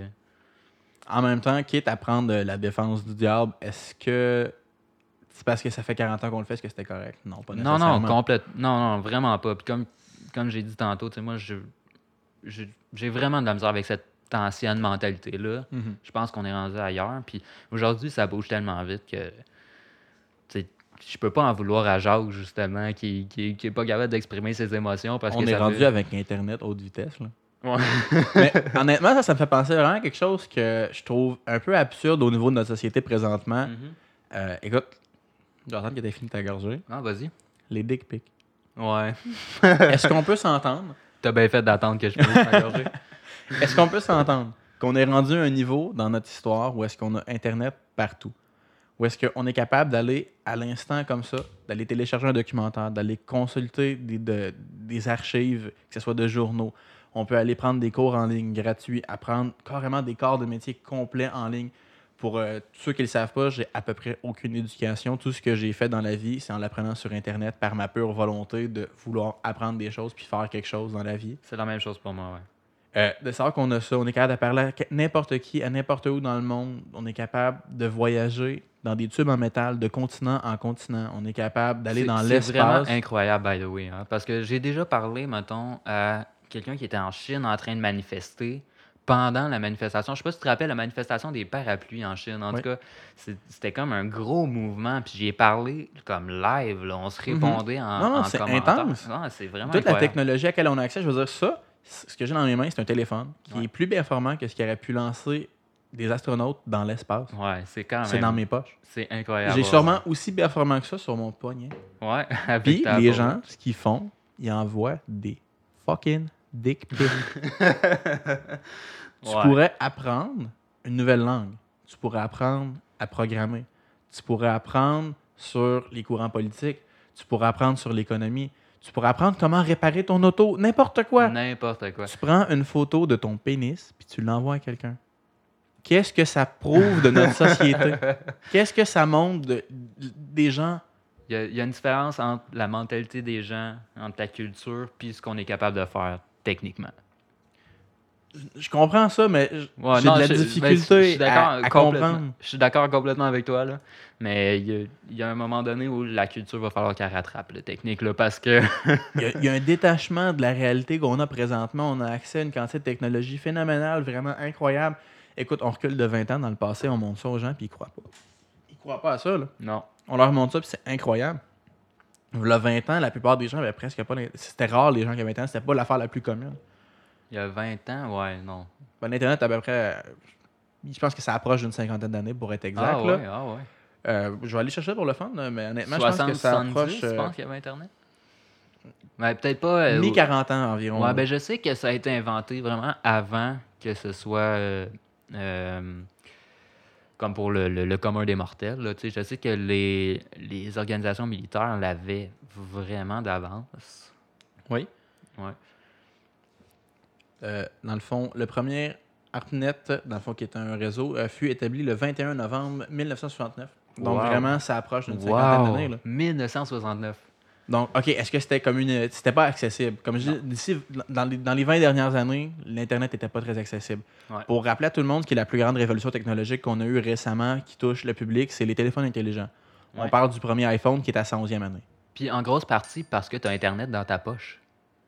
En même temps, quitte à prendre euh, la défense du diable, est-ce que c'est parce que ça fait quarante ans qu'on le fait, est-ce que c'était correct? Non, pas non, nécessairement. non, complète, non, non, vraiment pas. Puis comme, comme j'ai dit tantôt, tu sais, moi, je, je- j'ai vraiment de la misère avec cette ancienne mentalité-là. Mhm. Je pense qu'on est rendu ailleurs, puis aujourd'hui, ça bouge tellement vite que, tu sais, je peux pas en vouloir à Jacques, justement, qui, qui, qui est pas capable d'exprimer ses émotions parce On que est ça rendu fait... avec Internet haute vitesse. Là. Ouais. Mais honnêtement, ça, ça me fait penser vraiment à quelque chose que je trouve un peu absurde au niveau de notre société présentement. Mhm. Euh, écoute, j'entends que t'as fini ta gorgée. Ah, vas-y. Les dick pics. Ouais. Est-ce qu'on peut s'entendre? T'as bien fait d'attendre que je puisse m'engorger. Est-ce qu'on peut s'entendre qu'on est rendu à un niveau dans notre histoire où est-ce qu'on a Internet partout? Où est-ce qu'on est capable d'aller à l'instant comme ça, d'aller télécharger un documentaire, d'aller consulter des, de- des archives, que ce soit de journaux. On peut aller prendre des cours en ligne gratuits, apprendre carrément des corps de métier complets en ligne. Pour euh, tous ceux qui ne le savent pas, j'ai à peu près aucune éducation. Tout ce que j'ai fait dans la vie, c'est en l'apprenant sur Internet par ma pure volonté de vouloir apprendre des choses puis faire quelque chose dans la vie. C'est la même chose pour moi, ouais. Euh, de savoir qu'on a ça, on est capable de parler à n'importe qui, à n'importe où dans le monde. On est capable de voyager dans des tubes en métal de continent en continent. On est capable d'aller C'est- dans C'est vraiment l'espace. incroyable, by the way. Hein, parce que j'ai déjà parlé, mettons, à quelqu'un qui était en Chine en train de manifester pendant la manifestation. Je sais pas si tu te rappelles la manifestation des parapluies en Chine. En Oui. tout cas, c'est- c'était comme un gros mouvement. Puis j'y ai parlé comme live. Là. On se répondait en, Mhm. Non, non, en c'est commentaire. intense. Non, c'est vraiment Toute la incroyable. technologie à laquelle on a accès, je veux dire, ça, c- ce que j'ai dans mes mains, c'est un téléphone qui Ouais. est plus performant que ce qui aurait pu lancer des astronautes dans l'espace. Ouais, c'est quand même. C'est dans mes poches. C'est incroyable. J'ai ouais. sûrement aussi performant que ça sur mon poignet. Ouais, avec Puis ta les peau. gens, ce qu'ils font, ils envoient des fucking dick pics. Tu Ouais. pourrais apprendre une nouvelle langue. Tu pourrais apprendre à programmer. Tu pourrais apprendre sur les courants politiques. Tu pourrais apprendre sur l'économie. Tu pourrais apprendre comment réparer ton auto. N'importe quoi. N'importe quoi. Tu prends une photo de ton pénis puis tu l'envoies à quelqu'un. Qu'est-ce que ça prouve de notre société? Qu'est-ce que ça montre de- des gens? Il y, a, il y a une différence entre la mentalité des gens, entre la culture, puis ce qu'on est capable de faire techniquement. Je comprends ça, mais j- Ouais, j'ai non, de la je- ben, difficulté je suis d'accord à, à complètement- comprendre. Je suis d'accord complètement avec toi, là. Mais il y, a, il y a un moment donné où la culture va falloir qu'elle rattrape la technique, là, parce que... Il y, a, il y a un détachement de la réalité qu'on a présentement. On a accès à une quantité de technologie phénoménale, vraiment incroyable. Écoute, on recule de vingt ans dans le passé, on montre ça aux gens, puis ils croient pas. Ils croient pas à ça, là. non. On leur montre ça, puis c'est incroyable. Il y a vingt ans, la plupart des gens avaient presque pas... d'in- C'était rare, les gens qui avaient vingt ans. C'était pas l'affaire la plus commune. Il y a vingt ans, ouais, non. Ben, L'Internet, à peu près... euh, Je pense que ça approche d'une cinquantaine d'années, pour être exact. Ah là. ouais, ah ouais. Euh, je vais aller chercher pour le fun, là, mais honnêtement, je pense que ça approche... Euh... Euh, tu penses qu'il y avait Internet? Ouais, peut-être pas... Euh, mi-quarante ans environ. Ouais, là. ben je sais que ça a été inventé vraiment avant que ce soit... Euh, euh, comme pour le, le, le commun des mortels. Là, je sais que les, les organisations militaires l'avaient vraiment d'avance. Oui. Ouais. Euh, dans le fond, le premier ARPANET, dans le fond, qui est un réseau, euh, fut établi le vingt et un novembre mille neuf cent soixante-neuf. Donc, wow. vraiment, ça approche d'une wow. cinquantaine d'années. Là. mille neuf cent soixante-neuf. Donc, OK, est-ce que c'était comme une... C'était pas accessible. Comme je dis, d'ici, dans les, dans les vingt dernières années, l'Internet n'était pas très accessible. Ouais. Pour rappeler à tout le monde que la plus grande révolution technologique qu'on a eue récemment qui touche le public, c'est les téléphones intelligents. Ouais. On parle du premier iPhone qui est à sa onzième année. Puis en grosse partie parce que tu as Internet dans ta poche.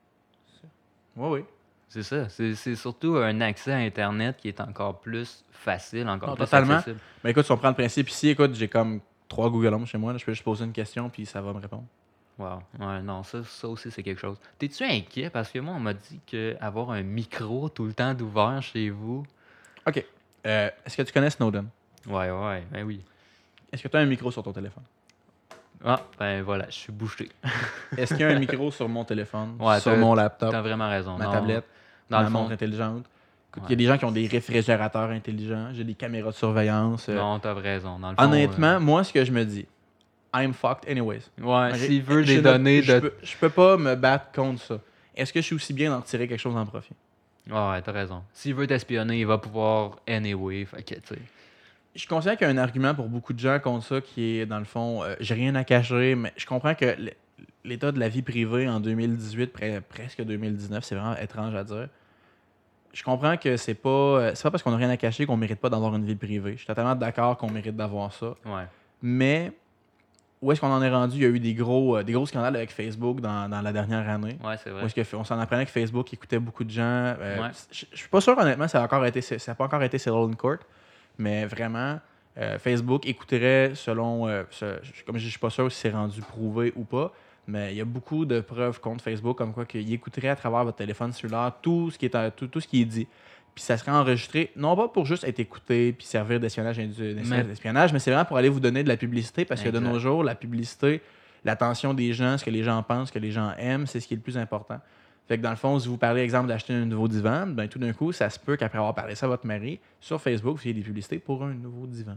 Oui, oui. C'est ça. C'est, c'est surtout un accès à Internet qui est encore plus facile, encore non, plus totalement. accessible. Mais écoute, si on prend le principe ici, écoute, j'ai comme trois Google Home chez moi. Là, je peux juste poser une question puis ça va me répondre. Wow. Ouais, non, ça, ça aussi, c'est quelque chose. T'es-tu inquiet? Parce que moi, on m'a dit qu'avoir un micro tout le temps d'ouvert chez vous... OK. Euh, est-ce que tu connais Snowden? Ouais, ouais, ben oui. Est-ce que tu as un micro sur ton téléphone? Ah, ben voilà, je suis bouché. Est-ce qu'il y a un micro sur mon téléphone, ouais, sur mon laptop, t'as vraiment raison. ma non, tablette, dans ma le montre fond... intelligente? Il Ouais. y a des gens qui ont des réfrigérateurs intelligents, j'ai des caméras de surveillance. Euh... Non, t'as raison. Dans le fond, Honnêtement, euh... moi, ce que je me dis, I'm fucked anyways. Ouais, Okay? s'il veut je des ne, données je de... Peux, je peux pas me battre contre ça. Est-ce que je suis aussi bien d'en tirer quelque chose en profit? Ouais, t'as raison. S'il veut t'espionner, il va pouvoir anyway. Fait que, tu sais... Je considère qu'il y a un argument pour beaucoup de gens contre ça qui est, dans le fond, euh, j'ai rien à cacher, mais je comprends que l'état de la vie privée en deux mille dix-huit, pre- presque deux mille dix-neuf, c'est vraiment étrange à dire. Je comprends que c'est pas, c'est pas parce qu'on n'a rien à cacher qu'on mérite pas d'avoir une vie privée. Je suis totalement d'accord qu'on mérite d'avoir ça. Ouais. Mais où est-ce qu'on en est rendu? Il y a eu des gros, euh, des gros scandales avec Facebook dans, dans la dernière année. Ouais, c'est vrai. Où est-ce qu'on s'en apprenait que Facebook écoutait beaucoup de gens. Euh, ouais. Je ne suis pas sûr, honnêtement, ça n'a encore été, ça n'a pas encore été settled in court. Mais vraiment, euh, Facebook écouterait selon... Euh, ce, comme je ne suis pas sûr si c'est rendu prouvé ou pas, mais il y a beaucoup de preuves contre Facebook comme quoi qu'il écouterait à travers votre téléphone cellulaire tout ce qui est, tout, tout ce qui est dit. Puis ça serait enregistré, non pas pour juste être écouté puis servir d'espionnage, d'espionnage, mais c'est vraiment pour aller vous donner de la publicité parce exact. Que de nos jours, la publicité, l'attention des gens, ce que les gens pensent, ce que les gens aiment, c'est ce qui est le plus important. Fait que dans le fond, si vous parlez, exemple, d'acheter un nouveau divan, ben tout d'un coup, ça se peut qu'après avoir parlé ça à votre mari, sur Facebook, vous ayez des publicités pour un nouveau divan.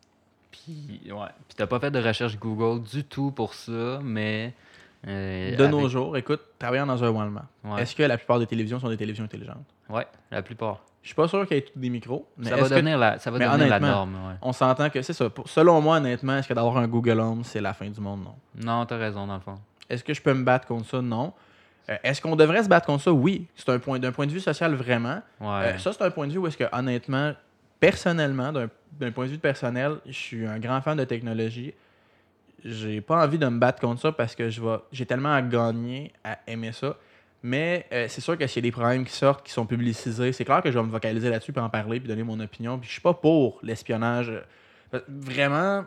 Puis, ouais. Puis t'as pas fait de recherche Google du tout pour ça, mais... Euh, de avec... nos jours, écoute, travaillant dans un Walmart, ouais. Est-ce que la plupart des télévisions sont des télévisions intelligentes? Oui, la plupart. Je suis pas sûr qu'il y ait tous des micros. Mais ça va devenir, que... la, ça va devenir la norme. Ouais. On s'entend que c'est ça. Pour, selon moi, honnêtement, est-ce que d'avoir un Google Home, c'est la fin du monde? Non. Non, t'as raison, dans le fond. Est-ce que je peux me battre contre ça? Non. Euh, est-ce qu'on devrait se battre contre ça? Oui. C'est un point, d'un point de vue social, vraiment. Ouais. Euh, ça, c'est un point de vue où est-ce que, honnêtement, personnellement, d'un, d'un point de vue personnel, je suis un grand fan de technologie. J'ai pas envie de me battre contre ça parce que je vais, j'ai tellement à gagner à aimer ça. Mais euh, c'est sûr que s'il y a des problèmes qui sortent, qui sont publicisés, c'est clair que je vais me focaliser là-dessus, puis en parler, puis donner mon opinion. Puis je suis pas pour l'espionnage. Vraiment,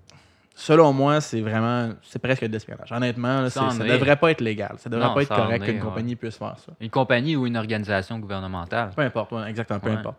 selon moi, c'est vraiment, c'est presque de l'espionnage. Honnêtement, là, ça ne devrait pas être légal. Ça devrait non, pas être correct est, qu'une ouais. compagnie puisse faire ça. Une compagnie ou une organisation gouvernementale. Peu importe, ouais, exactement, peu ouais. importe.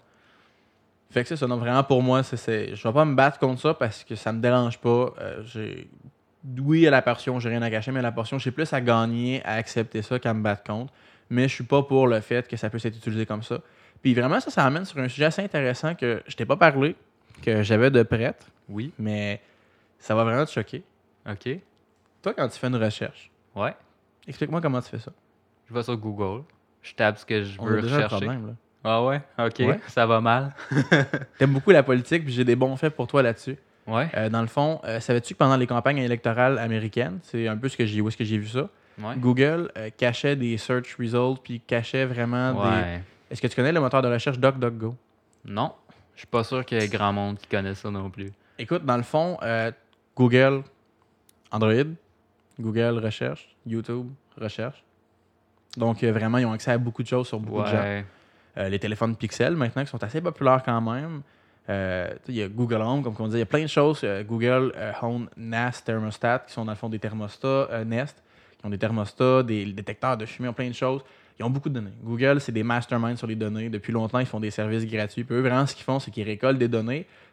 Fait que c'est ça. Donc vraiment, pour moi, c'est, c'est, je vais pas me battre contre ça parce que ça me dérange pas. Euh, j'ai... Oui, à la portion, j'ai rien à cacher, mais à la portion, j'ai plus à gagner à accepter ça qu'à me battre contre. Mais je suis pas pour le fait que ça puisse être utilisé comme ça. Puis vraiment, ça, ça amène sur un sujet assez intéressant que je t'ai pas parlé, que j'avais de prête. Oui. Mais ça va vraiment te choquer. OK. Toi, quand tu fais une recherche, ouais. Explique-moi comment tu fais ça. Je vais sur Google, je tape ce que je On veux a déjà rechercher. Un problème, là. Ah ouais? OK. Ouais. Ça va mal. T'aimes beaucoup la politique, puis j'ai des bons faits pour toi là-dessus. Ouais. Euh, dans le fond, euh, savais-tu que pendant les campagnes électorales américaines, c'est un peu ce que j'ai, où est-ce que j'ai vu ça, ouais. Google euh, cachait des search results, puis cachait vraiment ouais. des... Est-ce que tu connais le moteur de recherche DuckDuckGo? Non. Je suis pas sûr qu'il y ait grand monde qui connaisse ça non plus. Écoute, dans le fond, euh, Google, Android, Google Recherche, YouTube, Recherche. Donc, euh, vraiment, ils ont accès à beaucoup de choses sur beaucoup ouais. de gens. Euh, les téléphones Pixel, maintenant, qui sont assez populaires quand même. Euh, il y a Google Home, comme on dit, il y a plein de choses. Euh, Google euh, Home Nest Thermostat, qui sont dans le fond des thermostats euh, Nest, qui ont des thermostats, des détecteurs de fumée, plein de choses. Ils ont beaucoup de données. Google, c'est des masterminds sur les données. Depuis longtemps, ils font des services gratuits. Puis eux, vraiment, ce qu'ils font, c'est qu'ils récoltent des données,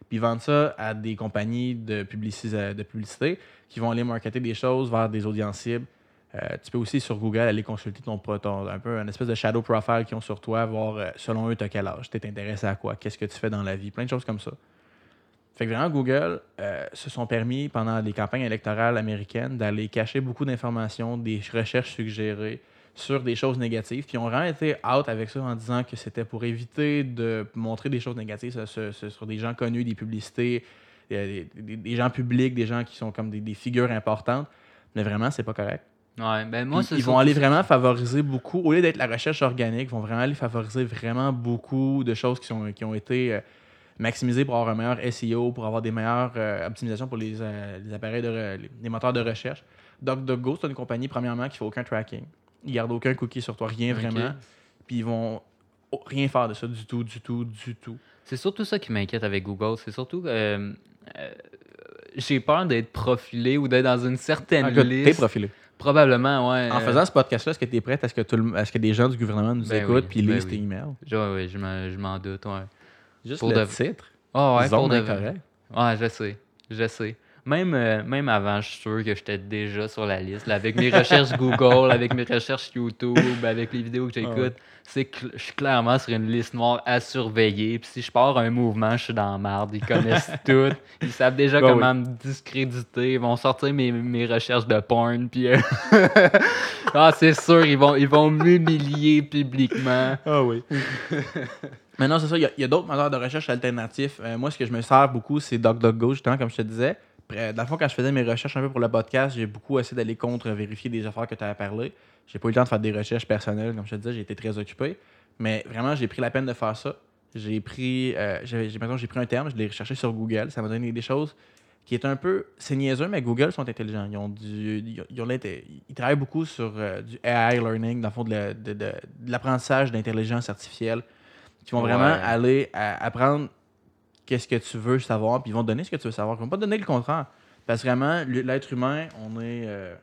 Puis ils vendent ça à des compagnies de, publici- de publicité qui vont aller marketer des choses vers des audiences cibles. Euh, tu peux aussi sur Google aller consulter ton, ton un peu un espèce de shadow profile qu'ils ont sur toi, voir euh, selon eux, tu as quel âge, tu es intéressé à quoi, qu'est-ce que tu fais dans la vie, plein de choses comme ça. Fait que vraiment, Google euh, se sont permis, pendant les campagnes électorales américaines, d'aller cacher beaucoup d'informations, des recherches suggérées sur des choses négatives. Puis ils ont vraiment été out avec ça en disant que c'était pour éviter de montrer des choses négatives sur, sur, sur des gens connus, des publicités, des, des, des gens publics, des gens qui sont comme des, des figures importantes. Mais vraiment, c'est pas correct. Ouais, ben moi, c'est Ils vont aller vraiment favoriser beaucoup, au lieu d'être la recherche organique, ils vont vraiment aller favoriser vraiment beaucoup de choses qui, sont, qui ont été euh, maximisées pour avoir un meilleur S E O, pour avoir des meilleures euh, optimisations pour les, euh, les appareils, de re- les, les moteurs de recherche. DuckDuckGo, c'est une compagnie, premièrement, qui ne fait aucun tracking. Ils ne gardent aucun cookie sur toi, rien Ok. vraiment. Puis ils vont rien faire de ça du tout, du tout, du tout. C'est surtout ça qui m'inquiète avec Google. C'est surtout que euh, euh, j'ai peur d'être profilé ou d'être dans une certaine Ah, écoute, liste. t'es profilé. Probablement, ouais. En euh, faisant ce podcast-là, est-ce que tu es prête à ce que, tout le- à ce que des gens du gouvernement nous Ben écoutent oui, puis ben lisent oui. tes emails? je- ouais, ouais, je m'en je m'en doute, ouais. Juste Pour le de- titre. Ah ouais, pour Zone de... incorrect. Ouais, je sais, je sais. Même, euh, même avant, je suis sûr que j'étais déjà sur la liste. Là, avec mes recherches Google, avec mes recherches YouTube, avec les vidéos que j'écoute, Ah ouais. c'est cl- je suis clairement sur une liste noire à surveiller. Puis si je pars un mouvement, je suis dans la marde. Ils connaissent tout. Ils savent déjà Ben comment me discréditer. Ils vont sortir mes, mes recherches de porn. Puis euh, ah, c'est sûr, ils vont, ils vont m'humilier publiquement. Ah oui. Mais non, c'est ça. Il y a, il y a d'autres moteurs de recherche alternatifs. Euh, moi, ce que je me sers beaucoup, c'est DuckDuckGo, justement, comme je te disais. Après, dans le fond, quand je faisais mes recherches un peu pour le podcast, j'ai beaucoup essayé d'aller contre-vérifier des affaires que tu avais parlé. J'ai pas eu le temps de faire des recherches personnelles, comme je te disais, j'ai été très occupé. Mais vraiment, j'ai pris la peine de faire ça. J'ai pris, euh, j'ai, j'ai, mettons, j'ai pris un terme, je l'ai recherché sur Google. Ça m'a donné des choses qui est un peu... C'est niaiseux, mais Google sont intelligents. Ils ont du, ils ont, ils ont l'inté- ils travaillent beaucoup sur euh, du A I learning, dans le fond, de, la- de- de- de l'apprentissage d'intelligence artificielle, qui vont vraiment Ouais. aller à- apprendre qu'est-ce que tu veux savoir, puis ils vont te donner ce que tu veux savoir. Ils vont pas te donner le contraire. Parce que vraiment, l'être humain, on est, euh,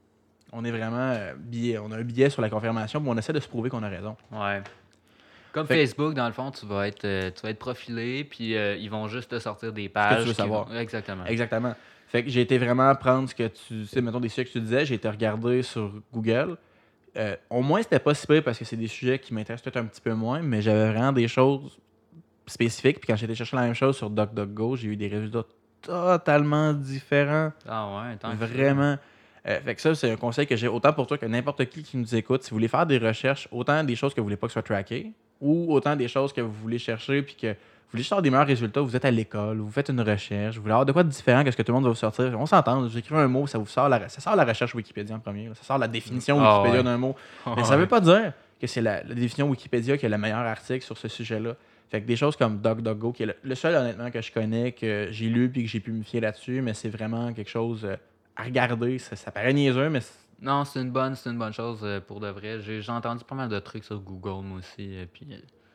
on est vraiment euh, biais. On a un biais sur la confirmation, puis on essaie de se prouver qu'on a raison. Ouais. Comme Fait que- Facebook, dans le fond, tu vas être, euh, tu vas être profilé, puis euh, ils vont juste te sortir des tu pages. veux qui savoir. vont- Exactement. Exactement. Fait que j'ai été vraiment prendre ce que tu sais, mettons des sujets que tu disais, j'ai été regarder sur Google. Euh, au moins, c'était pas si pire parce que c'est des sujets qui m'intéressent peut-être un petit peu moins, mais j'avais vraiment des choses spécifiques. Puis quand j'ai été chercher la même chose sur DuckDuckGo, j'ai eu des résultats totalement différents. Ah ouais, tant que ça. Vraiment. Euh, fait que ça, c'est un conseil que j'ai autant pour toi que n'importe qui qui nous écoute. Si vous voulez faire des recherches, autant des choses que vous voulez pas que soient trackées, ou autant des choses que vous voulez chercher puis que vous voulez juste avoir des meilleurs résultats, vous êtes à l'école, vous faites une recherche, vous voulez avoir de quoi de différent que ce que tout le monde va vous sortir. On s'entend, vous écrivez un mot, ça vous sort la, ça sort la recherche Wikipédia en premier, là. Ça sort la définition Ah Wikipédia ouais. d'un mot. Ah Mais ça ouais. veut pas dire que c'est la, la définition Wikipédia qui est le meilleur article sur ce sujet-là. Fait que des choses comme DuckDuckGo, qui est le, le seul honnêtement que je connais, que j'ai lu puis que j'ai pu me fier là-dessus, mais c'est vraiment quelque chose euh, à regarder. Ça, ça paraît niaiseux, mais c'est- Non, c'est une bonne, c'est une bonne chose euh, pour de vrai. J'ai j'ai entendu pas mal de trucs sur Google, moi aussi. euh, puis, euh,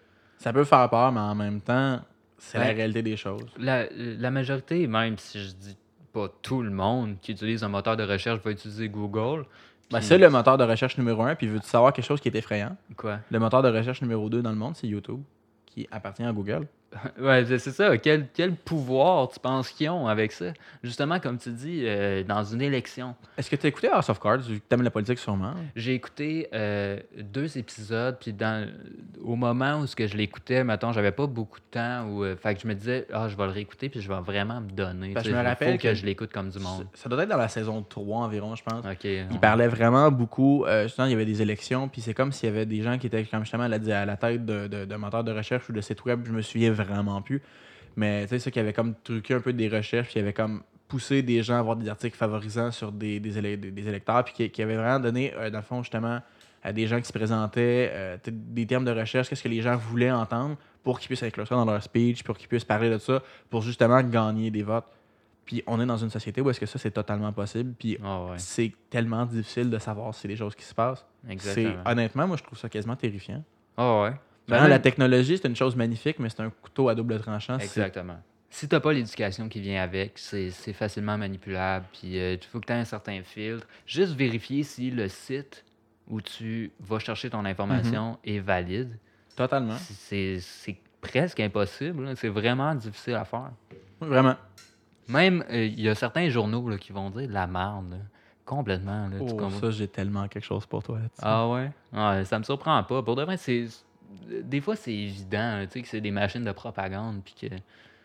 ça peut faire peur, mais en même temps, c'est la Ouais. réalité des choses. la, la majorité, même si je dis pas tout le monde qui utilise un moteur de recherche va utiliser Google. Ben, puis- c'est le moteur de recherche numéro un, puis veux-tu savoir quelque chose qui est effrayant? Quoi? Le moteur de recherche numéro deux dans le monde, c'est YouTube, qui appartient à Google. Ouais, c'est c'est ça. Quel, quel pouvoir tu penses qu'ils ont avec ça? Justement, comme tu dis, euh, dans une élection, Est-ce que tu as écouté House of Cards, vu que t'aimes la politique sûrement? j'ai écouté euh, deux épisodes, puis dans, au moment où ce que je l'écoutais, mettons, j'avais pas beaucoup de temps, où, euh, fait que je me disais, ah, je vais le réécouter, puis je vais vraiment me donner. Parce tu que sais, je me il faut rappelle que, que je l'écoute comme du monde. Ça doit être dans la saison trois environ, je pense. Ok. Il on- parlait vraiment beaucoup. Euh, justement, il y avait des élections, puis c'est comme s'il y avait des gens qui étaient comme justement à la, à la tête de, de, de moteurs de recherche ou de sites web, je me souviens vraiment plus. Mais tu sais, ça qui avait comme truqué un peu des recherches, puis il avait comme poussé des gens à avoir des articles favorisants sur des, des, élec- des- des électeurs, puis qui, qui avait vraiment donné, euh, dans le fond, justement, à des gens qui se présentaient euh, t- des termes de recherche, qu'est-ce que les gens voulaient entendre pour qu'ils puissent inclure ça dans leur speech, pour qu'ils puissent parler de ça, pour justement gagner des votes. Puis on est dans une société où est-ce que ça, c'est totalement possible, puis Ah ouais, c'est tellement difficile de savoir si c'est des choses qui se passent. C'est, exactement. honnêtement, moi, je trouve ça quasiment terrifiant. Ah ouais. Ben, Vraiment, la même- technologie, c'est une chose magnifique, mais c'est un couteau à double tranchant. C'est- Exactement. Si t'as pas l'éducation qui vient avec, c'est c'est facilement manipulable. Puis il faut que tu aies un certain filtre. Juste vérifier si le site où tu vas chercher ton information est valide. Totalement. C'est c'est presque impossible. là. C'est vraiment difficile à faire. Vraiment. Même, il euh, y a certains journaux là, qui vont dire de la merde. Là. Complètement. Là, oh, tu comprends? Ça, j'ai tellement quelque chose pour toi. T'sais. Ah ouais? ouais? Ça me surprend pas. Pour de vrai, c'est... Des fois, c'est évident là, que c'est des machines de propagande. Puis que...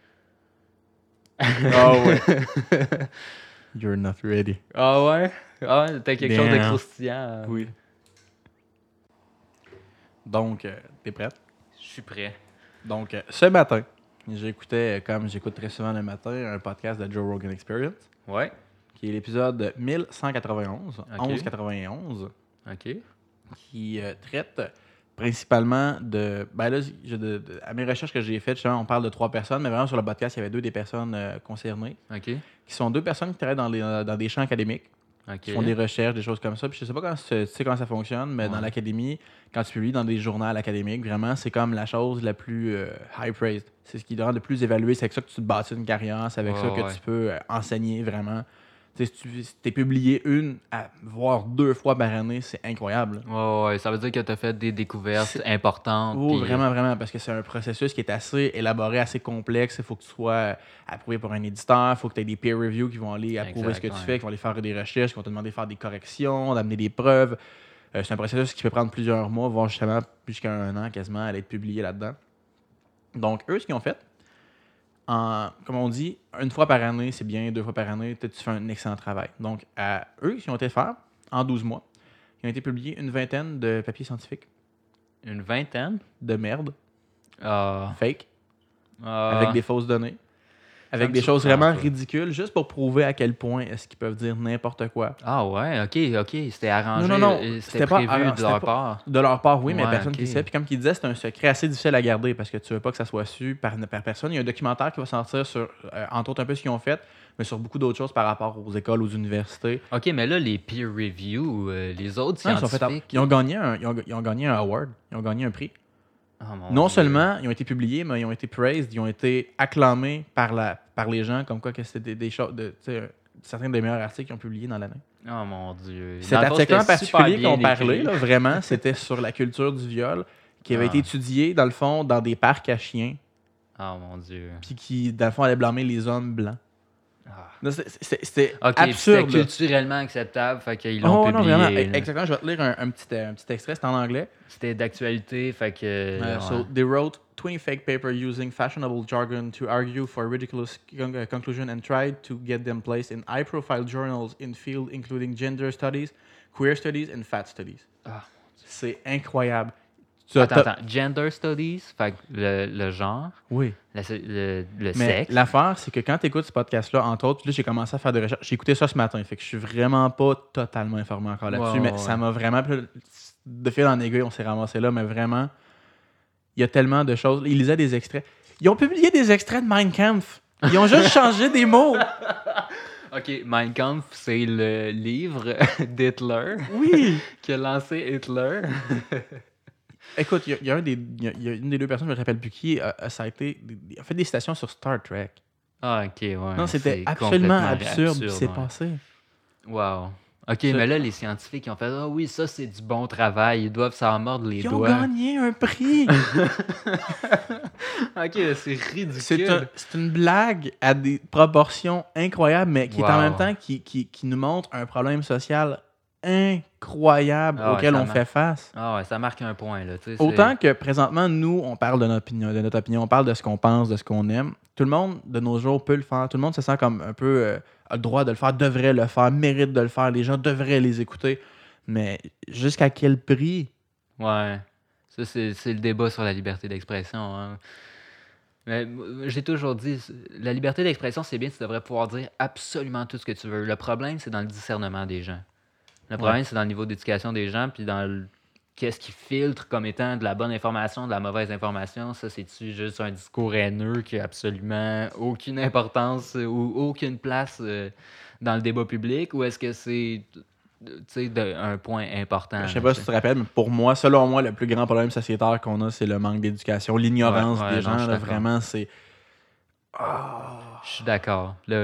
Ah ouais. You're not ready. Ah ouais? Ah ouais, t'as quelque Damn. chose de croustillant. Oui. Donc, euh, t'es prête? Je suis prêt. Donc, euh, ce matin, j'écoutais, comme j'écoute très souvent le matin, un podcast de Joe Rogan Experience. Ouais. Qui est l'épisode mille cent quatre-vingt-onze, okay. mille cent quatre-vingt-onze. OK. Qui euh, traite principalement de. Ben là, je, de, de, à mes recherches que j'ai faites, justement, on parle de trois personnes, mais vraiment sur le podcast, il y avait deux des personnes euh, concernées. OK. Qui sont deux personnes qui travaillent dans, les, dans des champs académiques. Okay. Qui font des recherches, des choses comme ça. Puis je sais pas comment, tu sais comment ça fonctionne, mais ouais. Dans l'académie, quand tu publies dans des journaux académiques, vraiment, c'est comme la chose la plus euh, high praised. C'est ce qui rend le plus évalué. C'est avec ça que tu te bâtis une carrière. C'est avec oh, ça que ouais. tu peux euh, enseigner vraiment. Tu sais, si tu si es publié une, à, voire deux fois par année, c'est incroyable. Ouais, ouais, ça veut dire que tu as fait des découvertes c'est... importantes. Oh, pis... vraiment, vraiment, parce que c'est un processus qui est assez élaboré, assez complexe. Il faut que tu sois approuvé par un éditeur, il faut que tu aies des peer reviews qui vont aller approuver exact, ce que ouais. tu fais, qui vont aller faire des recherches, qui vont te demander de faire des corrections, d'amener des preuves. Euh, c'est un processus qui peut prendre plusieurs mois, voire justement jusqu'à un an quasiment, à être publié là-dedans. Donc, eux, ce qu'ils ont fait, En, comme on dit, une fois par année, c'est bien, deux fois par année, tu fais un excellent travail. Donc, à eux, ce qu'ils ont été faire, en douze mois, ils ont été publiés une vingtaine de papiers scientifiques. Une vingtaine? De merde. Uh, fake. Uh, avec des fausses données. Avec des choses vraiment pas. ridicules, juste pour prouver à quel point est-ce qu'ils peuvent dire n'importe quoi. Ah ouais, ok, ok. C'était arrangé. Non, non, non. C'était, c'était prévu pas, de leur part. De leur part, oui, ouais, mais personne okay. qui le sait. Puis comme ils disaient, c'est un secret assez difficile à garder parce que tu veux pas que ça soit su par, par personne. Il y a un documentaire qui va sortir sur, euh, entre autres, un peu ce qu'ils ont fait, mais sur beaucoup d'autres choses par rapport aux écoles, aux universités. Ok, mais là, les peer reviews, euh, les autres non, scientifiques... Ils, ont fait, ils, ont gagné un, ils, ont, ils ont gagné un award. Ils ont gagné un prix. Oh, non Dieu. seulement ils ont été publiés, mais ils ont été praised, ils ont été acclamés par, la, par les gens, comme quoi que c'était des, des choses, de, certains des meilleurs articles qu'ils ont publiés dans l'année. Oh mon Dieu. Cet article en particulier qu'on parlait, là, vraiment, c'était sur la culture du viol, qui avait ah. été étudié, dans le fond, dans des parcs à chiens. Oh mon Dieu. Puis qui, dans le fond, allait blâmer les hommes blancs. Ah. Non, c'était, c'était, c'était okay, absurde. C'était culturellement acceptable, fait qu'ils l'ont oh, publié. Non, vraiment. Exactement, je vais te lire un, un, petit, un petit extrait, c'est en anglais. C'était d'actualité, fait que... Uh, ouais. So, they wrote twenty fake papers using fashionable jargon to argue for ridiculous con- conclusion and tried to get them placed in high-profile journals in fields including gender studies, queer studies and fat studies. Ah. C'est incroyable. Tu attends, attends, gender studies, fait le, le genre, oui. la, le, le Mais sexe. L'affaire, c'est que quand tu écoutes ce podcast-là, entre autres, là, j'ai commencé à faire des recherches. J'ai écouté ça ce matin, fait que je suis vraiment pas totalement informé encore là-dessus, wow, mais ouais. ça m'a vraiment... De fil en aiguille, on s'est ramassé là, mais vraiment, il y a tellement de choses. Ils lisaient des extraits. Ils ont publié des extraits de Mein Kampf. Ils ont juste changé des mots. OK, Mein Kampf, c'est le livre d'Hitler. Oui. qui a lancé Hitler. Écoute, il y, y, y, y a une des deux personnes, je ne me rappelle plus qui, a, a, ça a, été, a fait des citations sur Star Trek. Ah, OK, ouais. Non, c'était absolument absurde ce qui s'est ouais. passé. Wow. OK, je... mais là, les scientifiques ils ont fait « Ah oh, oui, ça, c'est du bon travail. Ils doivent s'en mordre les ils doigts. » Ils ont gagné un prix. OK, c'est ridicule. C'est, un, c'est une blague à des proportions incroyables, mais qui wow. est en même temps qui, qui, qui nous montre un problème social incroyable ah ouais, auquel on mar... fait face. Ah ouais, ça marque un point. Là, Autant c'est... que présentement, nous, on parle de notre opinion, de notre opinion, on parle de ce qu'on pense, de ce qu'on aime. Tout le monde, de nos jours, peut le faire. Tout le monde se sent comme un peu euh, a le droit de le faire, devrait le faire, mérite de le faire. Les gens devraient les écouter. Mais jusqu'à quel prix? Ouais. Ça, c'est, c'est le débat sur la liberté d'expression. Hein. Mais j'ai toujours dit, la liberté d'expression, c'est bien, tu devrais pouvoir dire absolument tout ce que tu veux. Le problème, c'est dans le discernement des gens. Le problème, ouais. c'est dans le niveau d'éducation des gens, puis dans le... qu'est-ce qui filtre comme étant de la bonne information, de la mauvaise information. Ça, c'est-tu juste un discours haineux qui n'a absolument aucune importance ou aucune place euh, dans le débat public, ou est-ce que c'est de, un point important? Je sais pas si tu te rappelles, mais pour moi, selon moi, le plus grand problème sociétaire qu'on a, c'est le manque d'éducation, l'ignorance ouais, ouais, des non, gens. Là, vraiment, c'est... Oh. Je suis d'accord. Le...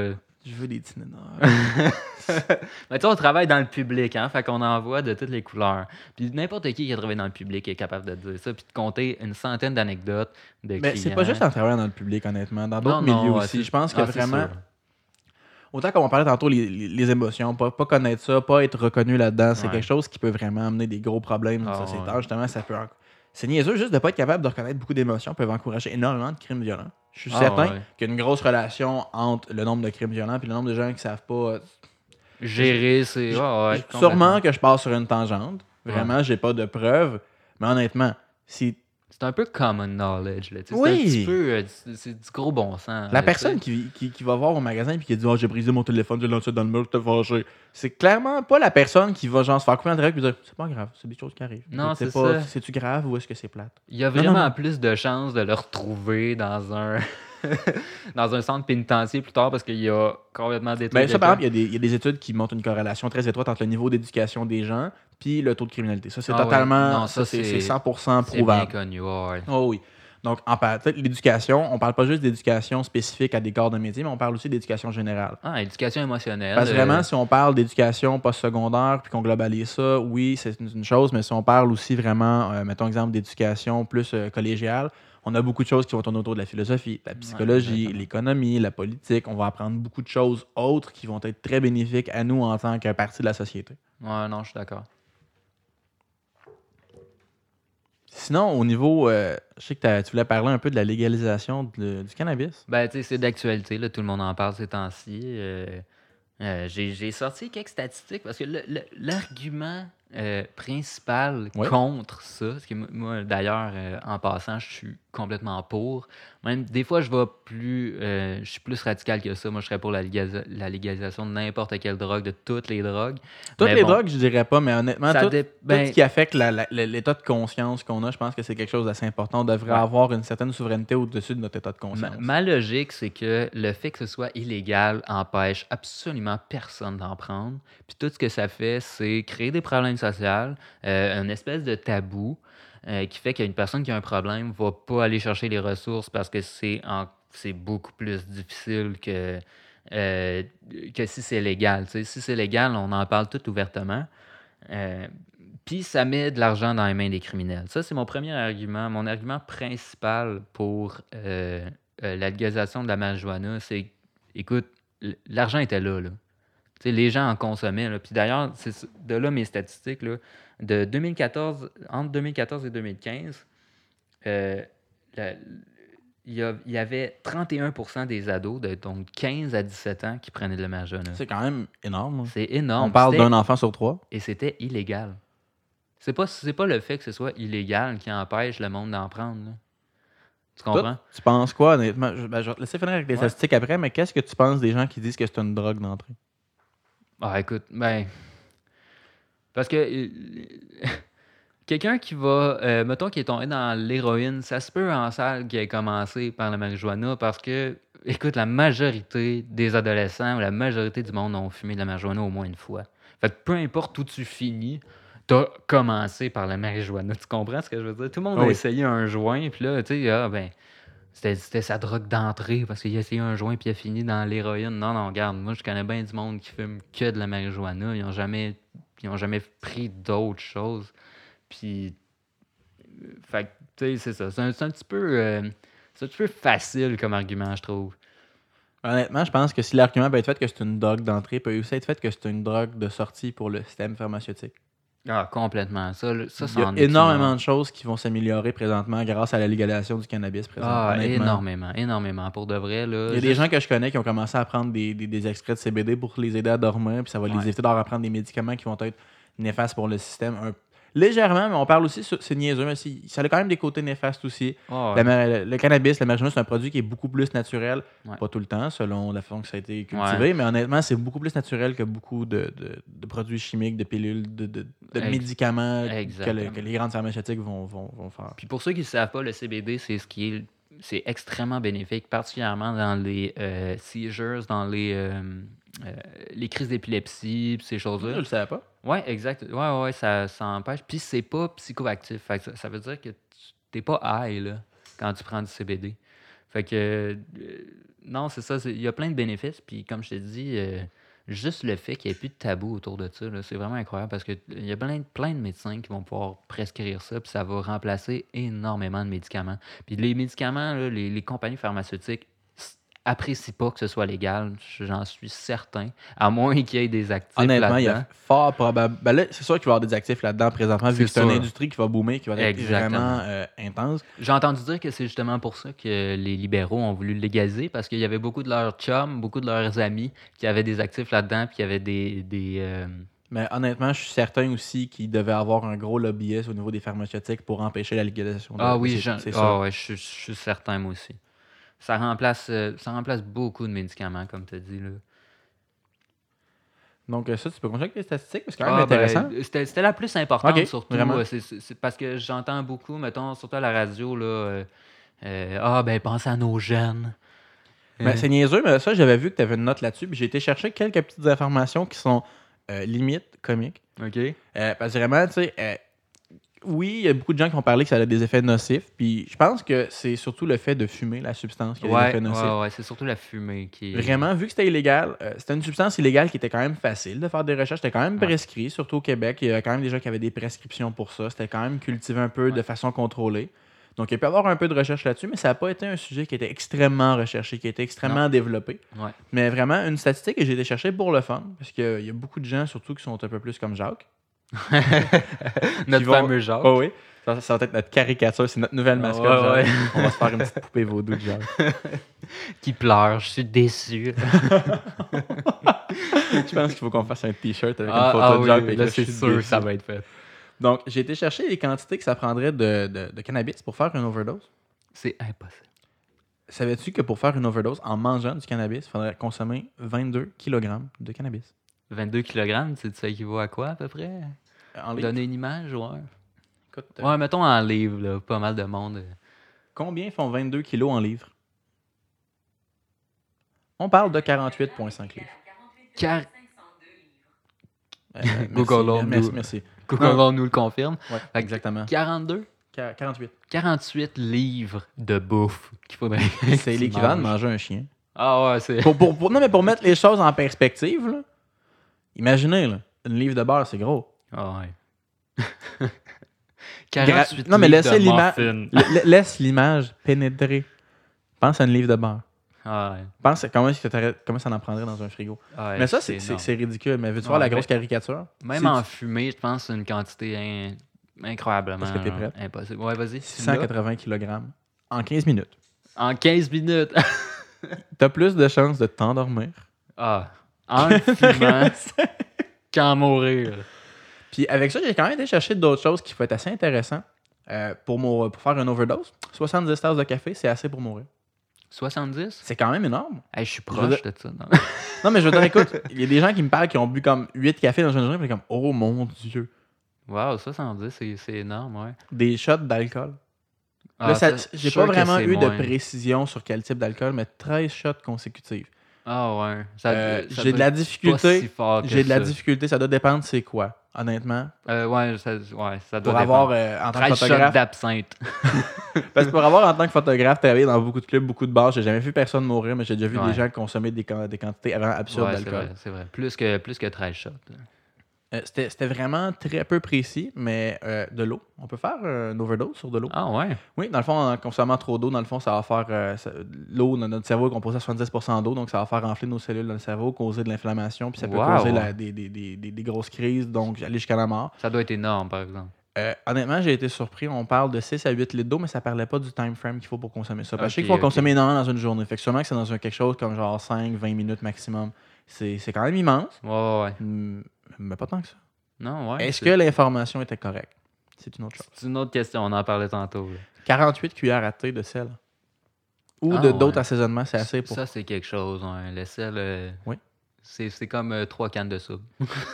Je veux des Tylenol. Mais tu sais, on travaille dans le public, hein, fait qu'on en voit de toutes les couleurs. Puis n'importe qui qui a travaillé dans le public est capable de dire ça, puis de compter une centaine d'anecdotes de Mais c'est pas clients. juste en travaillant dans le public, honnêtement. Dans d'autres Non, non, milieux ouais, aussi. c'est- Je pense que ah, c'est vraiment, sûr. autant comme on parlait tantôt, les, les- les émotions, pas, pas connaître ça, pas être reconnu là-dedans, c'est Ouais. quelque chose qui peut vraiment amener des gros problèmes Ah, sociétals. ouais. Justement, ça peut. en- C'est niaiseux juste de pas être capable de reconnaître beaucoup d'émotions peuvent encourager énormément de crimes violents. Je suis Ah, certain ouais. qu'il y a une grosse relation entre le nombre de crimes violents et le nombre de gens qui savent pas. euh, Gérer, c'est. J- Ouais, ouais, j- complètement. Sûrement que je passe sur une tangente. Vraiment, j'ai pas de preuves. Mais honnêtement, si C'est un peu common knowledge. Là, tu sais, Oui. C'est un petit peu. euh, c'est- c'est du gros bon sens. la là, personne tu sais. qui, qui, qui va voir au magasin et qui dit oh, j'ai brisé mon téléphone, j'ai lancé dans le mur, t'es fâché. C'est clairement pas la personne qui va genre se faire couper en direct et dire c'est pas grave, c'est des choses qui arrivent. Non, c'est pas, ça. C'est-tu grave ou est-ce que c'est plate? Il y a Non, non, vraiment non. plus de chances de le retrouver dans un. dans un centre pénitentiaire plus tard parce qu'il a complètement détruit. Ben, ça, par quelqu'un. exemple, il y, a des- il y a des études qui montrent une corrélation très étroite entre le niveau d'éducation des gens puis le taux de criminalité. Ça, c'est Ah ouais. totalement. Non, ça, ça, c'est c'est- c'est cent pour cent C'est bien prouvable. connu. Ouais, ouais. Oh oui. Donc, en par- peut-être l'éducation, on parle pas juste d'éducation spécifique à des corps de métier, mais on parle aussi d'éducation générale. Ah, éducation émotionnelle. Parce que euh, vraiment, si on parle d'éducation postsecondaire puis qu'on globalise ça, oui, c'est une une chose, mais si on parle aussi vraiment, euh, mettons exemple d'éducation plus euh, collégiale, on a beaucoup de choses qui vont tourner autour de la philosophie, de la psychologie, exactement. l'économie, la politique. On va apprendre beaucoup de choses autres qui vont être très bénéfiques à nous en tant que partie de la société. Ouais, non, je suis d'accord. Sinon, au niveau, euh, je sais que t'as- tu voulais parler un peu de la légalisation de- du cannabis. Ben, tu sais, c'est d'actualité, là, tout le monde en parle ces temps-ci. euh, euh, j'ai, j'ai sorti quelques statistiques parce que le- le- l'argument euh, principal Ouais. contre ça, parce que moi- moi, d'ailleurs, euh, en passant, je suis complètement pour. Même des fois, je vais plus, euh, je suis plus radical que ça. Moi, je serais pour la, légalisa- la légalisation de n'importe quelle drogue, de toutes les drogues. Toutes Mais les bon, drogues, je dirais pas, mais honnêtement, ça tout, dé- tout ben, ce qui affecte la- la- la- l'état de conscience qu'on a, je pense que c'est quelque chose d'assez important. On devrait Ouais. avoir une certaine souveraineté au-dessus de notre état de Ma, conscience. ma logique, c'est que le fait que ce soit illégal empêche absolument personne d'en prendre. Puis tout ce que ça fait, c'est créer des problèmes sociaux, euh, une espèce de tabou euh, qui fait qu'une personne qui a un problème va pas aller chercher les ressources parce que c'est en- c'est beaucoup plus difficile que, euh, que si c'est légal. Tu sais, si c'est légal, on en parle tout ouvertement. Euh, Puis ça met de l'argent dans les mains des criminels. Ça, c'est mon premier argument. Mon argument principal pour euh, euh, la légalisation de la marijuana, c'est, écoute, l- l'argent était là. là. Tu sais, les gens en consommaient. Là. Puis d'ailleurs, c'est s- de là mes statistiques. Là, de deux mille quatorze, entre deux mille quatorze et deux mille quinze, euh, la- il y, a- il y avait trente et un pour cent des ados, de donc quinze à dix-sept ans, qui prenaient de la marijuana. C'est quand même énorme. hein. C'est énorme. On parle C'était- d'un enfant sur trois. et c'était illégal. C'est pas, c'est pas le fait que ce soit illégal qui empêche le monde d'en prendre. là. Tu Toi, comprends? tu penses quoi, honnêtement? Je, ben, je vais te laisser finir avec les Ouais. statistiques après, mais qu'est-ce que tu penses des gens qui disent que c'est une drogue d'entrée? Ah, écoute, ben. Parce que. euh, quelqu'un qui va. euh, mettons qui est tombé dans l'héroïne, ça se peut en salle qui ait commencé par la marijuana parce que, écoute, la majorité des adolescents ou la majorité du monde ont fumé de la marijuana au moins une fois. Fait que peu importe où tu finis, t'as commencé par la marijuana. Tu comprends ce que je veux dire? Tout le monde Ah a oui. essayé un joint, puis là, tu sais, ah, ben. C'était, c'était sa drogue d'entrée parce qu'il a essayé un joint puis il a fini dans l'héroïne. Non, non, regarde, moi je connais bien du monde qui fume que de la marijuana. Ils n'ont jamais, ils ont jamais pris d'autres choses. Puis, euh, fait que, tu sais, c'est ça. C'est un, c'est un petit peu, euh, c'est un petit peu facile comme argument, je trouve. Honnêtement, je pense que si l'argument peut être fait que c'est une drogue d'entrée, peut aussi être fait que c'est une drogue de sortie pour le système pharmaceutique. Ah, complètement. Ça, là, ça, Il y a c'en est énormément une. de choses qui vont s'améliorer présentement grâce à la légalisation du cannabis présentement. Ah, honnêtement. énormément, énormément. Pour de vrai, là. Il y a des juste- gens que je connais qui ont commencé à prendre des, des, des extraits de C B D pour les aider à dormir, puis ça va les Ouais. éviter d'avoir à prendre des médicaments qui vont être néfastes pour le système. Un- Légèrement, mais on parle aussi, sur- c'est niaiseux, mais c'est- ça a quand même des côtés néfastes aussi. Ah, La ma- le cannabis, la marijuana, c'est un produit qui est beaucoup plus naturel. Ouais. Pas tout le temps, selon la façon que ça a été cultivé, mais honnêtement, c'est beaucoup plus naturel que beaucoup de, de- de produits chimiques, de pilules, de, de- de Ex- médicaments que, le- exactement. que les grandes pharmaceutiques vont, vont, vont faire. Puis pour ceux qui ne savent pas, le C B D, c'est ce qui est c'est extrêmement bénéfique, particulièrement dans les euh, seizures, dans les, euh, euh, les crises d'épilepsie, puis ces Je choses-là. le savais pas. Oui, exact. Ouais, ouais, ouais, ça, ça empêche. Puis c'est pas psychoactif. Fait que ça, ça veut dire que tu n'es pas high là, quand tu prends du C B D. Fait que, euh, non, c'est ça. c'est- Il y a plein de bénéfices. Puis, comme je t'ai dit, euh, juste le fait qu'il n'y ait plus de tabou autour de ça, là, c'est vraiment incroyable parce qu'il y a plein, plein de médecins qui vont pouvoir prescrire ça. Puis, ça va remplacer énormément de médicaments. Puis, les médicaments, là, les, les compagnies pharmaceutiques s- apprécient pas que ce soit légal. J'en suis certain. À moins qu'il y ait des actifs Honnêtement, il y là-dedans. a fort probable. Ben là, c'est sûr qu'il va y avoir des actifs là-dedans présentement, vu C'est que c'est une sûr. industrie qui va boomer, qui va être Exactement. vraiment euh, intense. J'ai entendu dire que c'est justement pour ça que les libéraux ont voulu le légaliser, parce qu'il y avait beaucoup de leurs chums, beaucoup de leurs amis qui avaient des actifs là-dedans, puis qui avaient des... des euh, Mais honnêtement, je suis certain aussi qu'il devait avoir un gros lobbyiste au niveau des pharmaceutiques pour empêcher la légalisation de, Ah de oui, ces j'en- trucs, c'est ah sûr. ouais, je, suis- je suis certain, moi aussi. Ça remplace, euh, ça remplace beaucoup de médicaments, comme tu as dit. Là. Donc euh, ça, tu peux continuer avec les statistiques, c'est quand même Ah, intéressant. ben, c'était, c'était la plus importante, Ok, surtout. vraiment. euh, C'est, c'est- c'est parce que j'entends beaucoup, mettons, surtout à la radio, là, euh, euh, ah, ben, pensez à nos jeunes. Mais Euh, c'est niaiseux, mais ça, j'avais vu que tu avais une note là-dessus, puis j'ai été chercher quelques petites informations qui sont euh, limite comiques. OK. Euh, parce que vraiment, tu sais, euh, oui, il y a beaucoup de gens qui ont parlé que ça a des effets nocifs, puis je pense que c'est surtout le fait de fumer la substance qui a des Ouais, effets nocifs. ouais, ouais, c'est surtout la fumée qui est... Vraiment, vu que c'était illégal, euh, c'était une substance illégale qui était quand même facile de faire des recherches, c'était quand même Ouais. prescrit, surtout au Québec. Il y a quand même des gens qui avaient des prescriptions pour ça. C'était quand même cultivé un peu de Ouais. façon contrôlée. Donc, il peut y avoir un peu de recherche là-dessus, mais ça n'a pas été un sujet qui était extrêmement recherché, qui a été extrêmement développé. Ouais. Mais vraiment, une statistique que j'ai été chercher pour le fun, parce qu'il y a beaucoup de gens, surtout, qui sont un peu plus comme Jacques. Notre vont- fameux Jacques. Oh oui. Ça, ça va être notre caricature, c'est notre nouvelle mascotte. Ouais, Jacques. ouais. On va se faire une petite poupée vaudou de Jacques. Qui pleure, je suis déçu. Je pense qu'il faut qu'on fasse un t-shirt avec Ah, une photo ah de oui, Jacques. là, avec le c'est je suis sûr que déçu. ça va être fait. Donc, j'ai été chercher les quantités que ça prendrait de, de, de cannabis pour faire une overdose. C'est impossible. Savais-tu que pour faire une overdose en mangeant du cannabis, il faudrait consommer vingt-deux kilogrammes de cannabis? vingt-deux kilogrammes, c'est ça équivaut à quoi à peu près? En livre? Donner une image, ouais. Écoute, euh, Ouais, mettons en livre, là, pas mal de monde. euh. combien font vingt-deux kilos en livres? On parle de quarante-huit virgule cinq livres. Car... Euh, merci, Google Earth merci, nous- merci. Google Earth nous le confirme. Ouais, Fait que exactement. quarante-deux? Qua- quarante-huit. quarante-huit livres de bouffe qu'il faudrait. C'est que tu l'équivalent de manges. manger un chien. Ah ouais, c'est. Pour, pour, pour- non, mais pour mettre les choses en perspective, là, imaginez, là, une livre de beurre, c'est gros. Ah ouais. quarante-huit Non, mais livres laissez de l'image- muffins. La- la- Laisse l'image pénétrer. Pense à une livre de beurre. Ah ouais. Pense à comment, est-ce que t'aurais- comment ça en prendrait dans un frigo. Ah ouais, mais ça, c'est, c'est, énorme. c'est ridicule. Mais veux-tu Ouais, voir la mais- grosse caricature? Même Si en tu- fumée, je pense que c'est une quantité in- incroyablement Est-ce que t'es genre, prête? impossible. Ouais, vas-y. six cent quatre-vingts kilogrammes en quinze minutes. En quinze minutes. T'as plus de chances de t'endormir. Ah. En fumant qu'en mourir. Puis avec ça, j'ai quand même été chercher d'autres choses qui peuvent être assez intéressantes. Euh, pour, mou- pour faire une overdose, soixante-dix tasses de café, c'est assez pour mourir. soixante-dix? C'est quand même énorme. Hey, je suis veux proche dire- de ça. Non? Non, mais je veux dire, écoute, il y a des gens qui me parlent qui ont bu comme huit cafés dans une journée, puis comme, oh mon Dieu, Wow, soixante-dix, c'est, c'est énorme, ouais. des shots d'alcool. Ah, Là, ça- ça, j'ai sûr pas que vraiment c'est eu moins. de précision sur quel type d'alcool, mais treize shots consécutifs. Ah ouais. Ça- Euh, ça j'ai de doit la être difficulté. pas si fort que J'ai de la ça. difficulté, ça doit dépendre c'est quoi, honnêtement. Euh, ouais, ça, ouais, ça doit Pour avoir, dépendre. euh, en tant que treize shots photographe, d'absinthe. parce que pour avoir en tant que photographe travaillé dans beaucoup de clubs, beaucoup de bars, j'ai jamais vu personne mourir, mais j'ai déjà vu Ouais. des gens consommer des, quan- des quantités vraiment absurdes Ouais, c'est d'alcool. vrai, c'est vrai. Plus que, plus que treize shots. Euh, c'était, c'était vraiment très peu précis, mais euh, de l'eau. On peut faire euh, une overdose sur de l'eau. Ah ouais. Oui, dans le fond, en consommant trop d'eau, dans le fond, ça va faire. euh, ça- l'eau dans notre cerveau est composée à soixante-dix pour cent d'eau, donc ça va faire enfler nos cellules dans le cerveau, causer de l'inflammation, puis ça peut Wow. causer la- des, des- des- des- des grosses crises, donc aller jusqu'à la mort. Ça doit être énorme, par exemple. Euh, honnêtement, j'ai été surpris. On parle de six à huit litres d'eau, mais ça parlait pas du time frame qu'il faut pour consommer ça. Parce que je sais Ok, qu'il faut ok. consommer énormément dans une journée. Fait que sûrement que c'est dans un quelque chose comme genre cinq à vingt minutes maximum. C'est, c'est quand même immense, Ouais, ouais, ouais. mm, mais pas tant que ça. Non, ouais. Est-ce c'est- que l'information était correcte? C'est une autre chose. C'est une autre question, on en parlait tantôt. là. quarante-huit cuillères à thé de sel. Ou Ah, de, d'autres ouais. assaisonnements, c'est assez pour. Ça, c'est quelque chose. Ouais. Le sel, euh, Oui. c'est, c'est comme euh, trois cannes de soupe.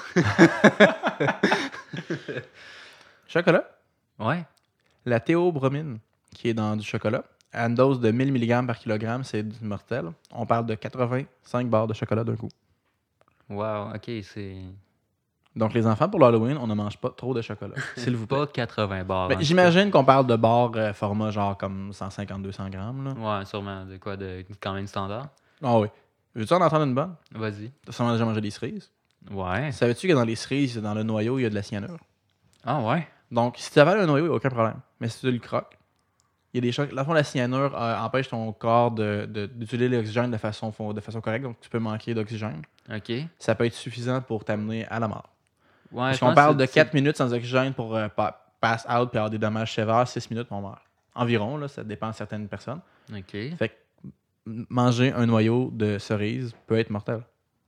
Chocolat. Ouais. La théobromine, qui est dans du chocolat, à une dose de mille milligrammes par kilogramme, c'est du mortel. On parle de quatre-vingt-cinq barres de chocolat d'un coup. Wow, ok, c'est. Donc, les enfants, pour l'Halloween, on ne mange pas trop de chocolat, s'il vous plaît. Pas quatre-vingts barres. Ben, en j'imagine qu'on parle de barres euh, format genre comme cent cinquante à deux cents grammes. Là. tout cas. Ouais, sûrement. De quoi? De quand même standard. Ah oui. Veux-tu en entendre une bonne? Vas-y. Tu as sûrement déjà mangé des cerises. Ouais. Savais-tu que dans les cerises, dans le noyau, il y a de la cyanure? Ah ouais? Donc, si tu avales un noyau, il n'y a aucun problème. Mais si tu le croques, il y a des choses. Dans le fond, la cyanure euh, empêche ton corps de, de- d'utiliser l'oxygène de façon, fo- de façon correcte, donc tu peux manquer d'oxygène. OK. Ça peut être suffisant pour t'amener à la mort. Ouais, Parce je qu'on pense parle que de c'est- quatre minutes sans oxygène pour euh, pa- pass out et avoir des dommages sévères, six minutes, on meurt. Environ, là, ça dépend de certaines personnes. OK. Fait que m- manger un noyau de cerise peut être mortel.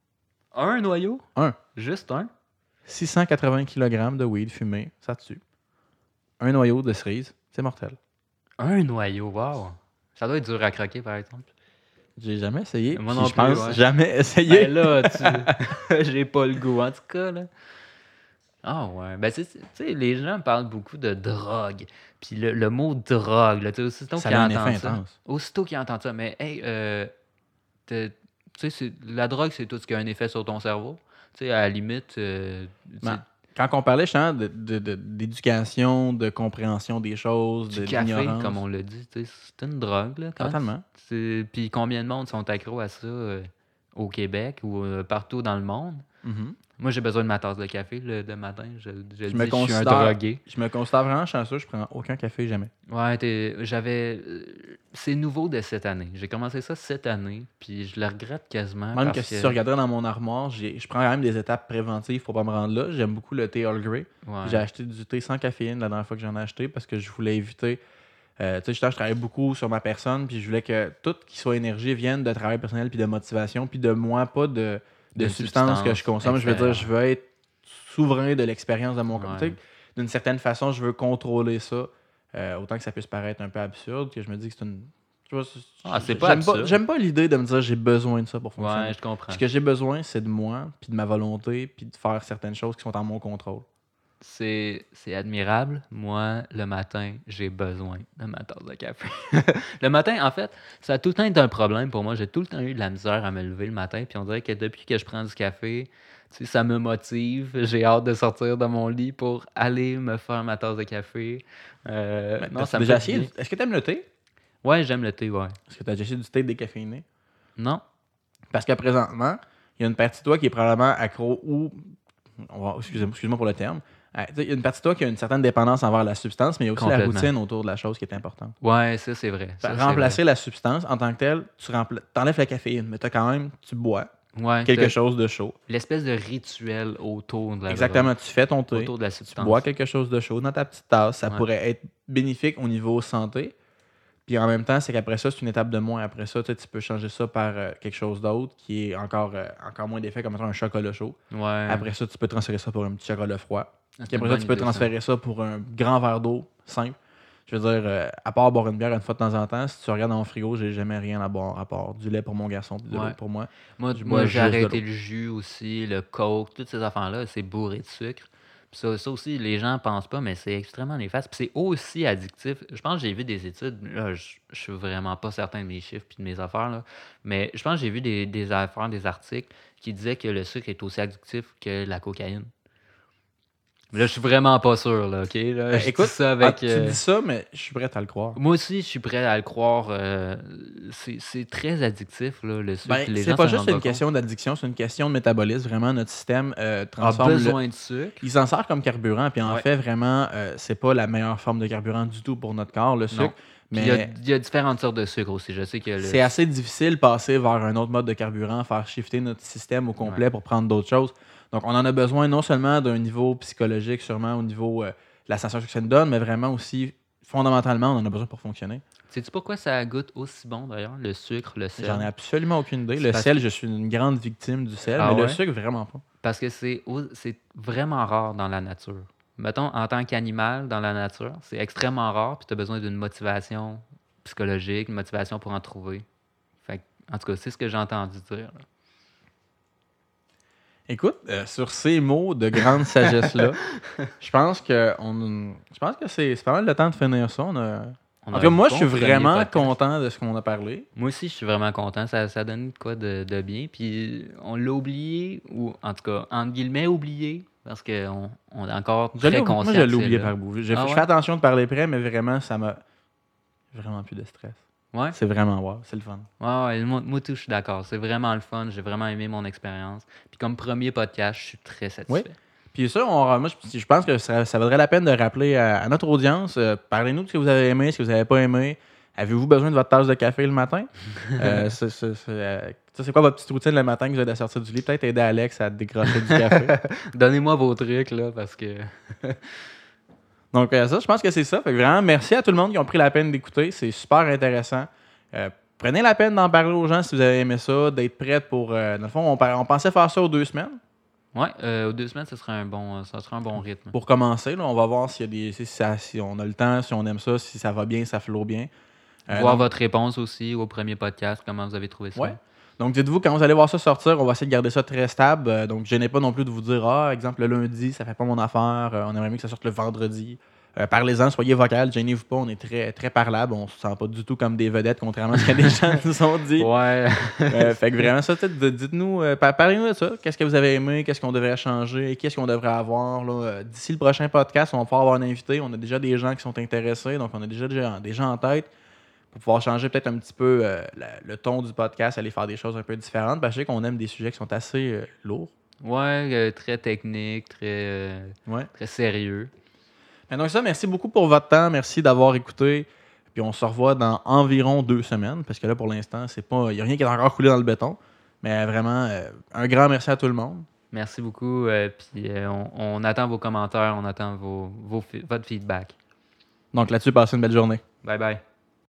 Un noyau? Un. Juste un? six cent quatre-vingts kilogrammes de weed fumé, ça tue. Un noyau de cerise, c'est mortel. Un noyau, wow. Ça doit être dur à croquer, par exemple. J'ai jamais essayé. Moi puis non je plus, pense ouais. jamais essayé. Ben là, tu... j'ai pas le goût, en tout cas, là. Ah ouais. Ben, c'est- c'est- tu sais, les gens parlent beaucoup de drogue. Puis le, le mot drogue, là, tu sais, aussitôt Ça qu'ils a un entendent effet ça. intense. Aussitôt qu'ils entendent ça, mais hey, euh, t'es- tu sais, c'est- la drogue, c'est tout ce qui a un effet sur ton cerveau. Tu sais, à la limite, euh, tu sais, Ben, quand on parlait justement de, de- de- d'éducation, de compréhension des choses, du de, café, d'ignorance. comme on l'a dit, tu sais, c'est une drogue, là. Quand Totalement. c'est- Puis combien de monde sont accros à ça euh, au Québec ou euh, partout dans le monde? Mhm. Moi, j'ai besoin de ma tasse de café le, de matin. Je, je, Je dis, me je suis un considère- drogué. Je me considère vraiment chanceux, je prends aucun café jamais. Ouais, t'es- j'avais. euh, C'est nouveau de cette année. J'ai commencé ça cette année, puis je le regrette quasiment. Même parce que si tu regarderais dans mon armoire, j'ai- je prends quand même des étapes préventives pour pas me rendre là. J'aime beaucoup le thé Earl Grey. Ouais. J'ai acheté du thé sans caféine la dernière fois que j'en ai acheté parce que je voulais éviter. Euh, tu sais, justement, je travaille beaucoup sur ma personne, puis je voulais que tout qui soit énergie vienne de travail personnel, puis de motivation, puis de moi, pas de, de De substances que je substances consomme. Je veux dire, je extérieures. veux être souverain de l'expérience de mon corps. Ouais. Tu sais, d'une certaine façon, je veux contrôler ça. Euh, autant que ça puisse paraître un peu absurde, que je me dis que c'est une. Tu vois, Ah, c'est j'aime pas absurde. J'aime pas l'idée de me dire j'ai besoin de ça pour fonctionner. Ouais, je comprends. Ce que j'ai besoin, c'est de moi, puis de ma volonté, puis de faire certaines choses qui sont en mon contrôle. C'est c'est admirable. Moi, le matin, j'ai besoin de ma tasse de café. Le matin, en fait, ça a tout le temps été un problème pour moi. J'ai tout le temps eu de la misère à me lever le matin. Puis on dirait que depuis que je prends du café, tu sais, ça me motive. J'ai hâte de sortir de mon lit pour aller me faire ma tasse de café. Euh, Ben, non, t'as ça me déjà fait du essayé? bien. Est-ce que tu aimes le thé? Ouais, j'aime le thé, ouais. Est-ce que tu as déjà essayé du thé décaféiné? Non? Parce que présentement, il y a une partie de toi qui est probablement accro ou. on va- Excusez-moi excuse-moi pour le terme. Euh, tu sais, il y a une partie de toi qui a une certaine dépendance envers la substance, mais il y a aussi la Complètement. routine autour de la chose qui est importante. Ouais, ça, c'est vrai. Ça, c'est Remplacer la substance en tant que telle, tu rempla- enlèves la caféine, mais tu as quand même, tu bois vrai. Ouais, quelque t'as chose de chaud. l'espèce de rituel autour de la Exactement, tu fais ton drogue, thé, autour de la tu substance. bois quelque chose de chaud dans ta petite tasse. Ça Ouais. pourrait être bénéfique au niveau santé. Puis en même temps, c'est qu'après ça, c'est une étape de moins. Après ça, tu sais, tu peux changer ça par euh, quelque chose d'autre qui est encore, euh, encore moins d'effet, comme mettons un chocolat chaud. Ouais. Après ça, tu peux transférer ça pour un petit chocolat froid. Ah, c'est Puis une après ça, bonne tu peux idée, ça. transférer ça pour un grand verre d'eau simple. Je veux dire, euh, à part boire une bière une fois de temps en temps, si tu regardes dans mon frigo, j'ai jamais rien à boire à part du lait pour mon garçon puis de Ouais. l'eau pour moi. Moi, Je moi bois j'ai juste de arrêté l'eau. le jus aussi, le coke, toutes ces affaires-là, c'est bourré de sucre. Puis ça, ça aussi, les gens pensent pas, mais c'est extrêmement néfaste. Puis c'est aussi addictif. Je pense que j'ai vu des études, là, je, je suis vraiment pas certain de mes chiffres puis de mes affaires, là, mais je pense que j'ai vu des, des affaires, des articles qui disaient que le sucre est aussi addictif que la cocaïne. Mais là, je suis vraiment pas sûr, là, OK? Là, Ben, je écoute, dis ça ah, avec... tu euh, dis ça, mais je suis prêt à le croire. Moi aussi, je suis prêt à le croire. euh, c'est c'est très addictif, là, le sucre. Ben, puis les c'est gens pas s'en juste rendent une compte. question d'addiction, c'est une question de métabolisme. Vraiment, notre système euh, A transforme le, besoin de sucre. il s'en sert comme carburant, puis en Ouais. fait, vraiment, euh, c'est pas la meilleure forme de carburant du tout pour notre corps, le sucre. Non. Puis il y, a, Mais il y a différentes sortes de sucre aussi. Je sais que le... c'est assez difficile de passer vers un autre mode de carburant, faire shifter notre système au complet Ouais. pour prendre d'autres choses. Donc, on en a besoin non seulement d'un niveau psychologique, sûrement au niveau euh, de la sensation que ça nous donne, mais vraiment aussi, fondamentalement, on en a besoin pour fonctionner. Sais-tu pourquoi ça goûte aussi bon, d'ailleurs, le sucre, le sel? J'en ai absolument aucune idée. C'est Le parce sel, que- je suis une grande victime du sel, Ah mais le ouais? sucre, vraiment pas. Parce que c'est au- c'est vraiment rare dans la nature. Mettons, en tant qu'animal, dans la nature, c'est extrêmement rare, puis tu as besoin d'une motivation psychologique, une motivation pour en trouver. Fait que, en tout cas, c'est ce que j'ai entendu dire. là. Écoute, euh, sur ces mots de grande sagesse-là, je pense que on, je pense que c'est c'est pas mal le temps de finir ça. On a- On En a tout cas, un moi, bon je suis premier vraiment podcast. content de ce qu'on a parlé. Moi aussi, je suis vraiment content. Ça, ça donne quoi de, de bien. Puis on l'a oublié, ou en tout cas, entre guillemets, oublié, Parce qu'on on est encore Je l'ai- très conscient. Moi, je l'ai que c'est oublié là. par bout. Je, Ah je ouais? fais attention de parler près, mais vraiment, ça m'a vraiment plus de stress. Ouais? C'est vraiment wow, c'est le fun. Ouais, ouais, moi, moi tout, je suis d'accord. C'est vraiment le fun. J'ai vraiment aimé mon expérience. Puis comme premier podcast, je suis très satisfait. Puis ça, on, moi, je, je pense que ça, ça vaudrait la peine de rappeler à, à notre audience, euh, parlez-nous de ce que vous avez aimé, ce que vous n'avez pas aimé. Avez-vous besoin de votre tasse de café le matin? euh, c'est, c'est, c'est, euh, ça, c'est quoi votre petite routine le matin que vous êtes à sortir du lit? Peut-être aider Alex à décrocher du café. Donnez-moi vos trucs, là, parce que... Donc, euh, ça, je pense que c'est ça. Fait que vraiment, merci à tout le monde qui ont pris la peine d'écouter. C'est super intéressant. Euh, prenez la peine d'en parler aux gens si vous avez aimé ça, d'être prêts pour... Euh, dans le fond, on, par- on pensait faire ça aux deux semaines. Ouais, euh, aux deux semaines, ce serait un bon, ça serait un bon rythme. Pour commencer, là, on va voir s'il y a des, si, ça- si on a le temps, si on aime ça, si ça va bien, ça flot bien. Euh, Voir donc, votre réponse aussi au premier podcast, comment vous avez trouvé ça. Ouais. Donc, dites-vous, quand vous allez voir ça sortir, on va essayer de garder ça très stable. Euh, donc, gênez pas non plus de vous dire, ah, exemple, le lundi, ça fait pas mon affaire. Euh, on aimerait mieux que ça sorte le vendredi. Euh, parlez-en, soyez vocal, gênez-vous pas. On est très, très parlable. On se sent pas du tout comme des vedettes, contrairement à ce que des gens nous ont dit. Ouais. Euh, fait que vraiment, ça, peut-être, de- dites-nous, euh, par- parlez-nous de ça. Qu'est-ce que vous avez aimé? Qu'est-ce qu'on devrait changer? Qu'est-ce qu'on devrait avoir? Là? Euh, D'ici le prochain podcast, on va pouvoir avoir un invité. On a déjà des gens qui sont intéressés. Donc, on a déjà, déjà des gens en tête pour pouvoir changer peut-être un petit peu euh, la- le ton du podcast, aller faire des choses un peu différentes. Parce que je sais qu'on aime des sujets qui sont assez euh, lourds. Ouais, euh, très technique, très, euh, Ouais. très sérieux. Mais donc ça, merci beaucoup pour votre temps. Merci d'avoir écouté. Puis on se revoit dans environ deux semaines. Parce que là, pour l'instant, c'est pas, il n'y a rien qui est encore coulé dans le béton. Mais vraiment, euh, un grand merci à tout le monde. Merci beaucoup. euh, puis euh, on, on attend vos commentaires, on attend vos, vos fi- votre feedback. Donc là-dessus, passez une belle journée. Bye bye.